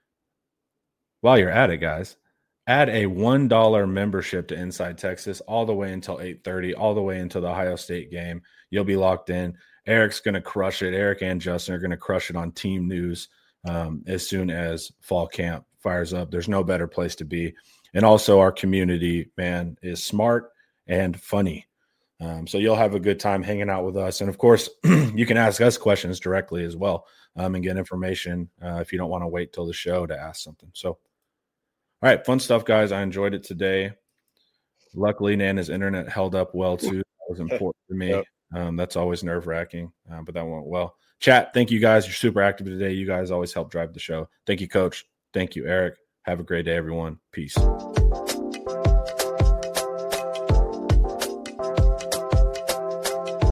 While you're at it, guys, add a one dollar membership to Inside Texas all the way until eight thirty, all the way until the Ohio State game. You'll be locked in. Eric's going to crush it. Eric and Justin are going to crush it on team news um, as soon as fall camp fires up. There's no better place to be. And also our community, man, is smart and funny. Um, so you'll have a good time hanging out with us. And, of course, you can ask us questions directly as well um, and get information uh, if you don't want to wait till the show to ask something. So, all right, fun stuff, guys. I enjoyed it today. Luckily, Nana's internet held up well, too. That was important to me. Yep. Um, that's always nerve-wracking, uh, but that went well. Chat, thank you, guys. You're super active today. You guys always help drive the show. Thank you, Coach. Thank you, Eric. Have a great day, everyone. Peace.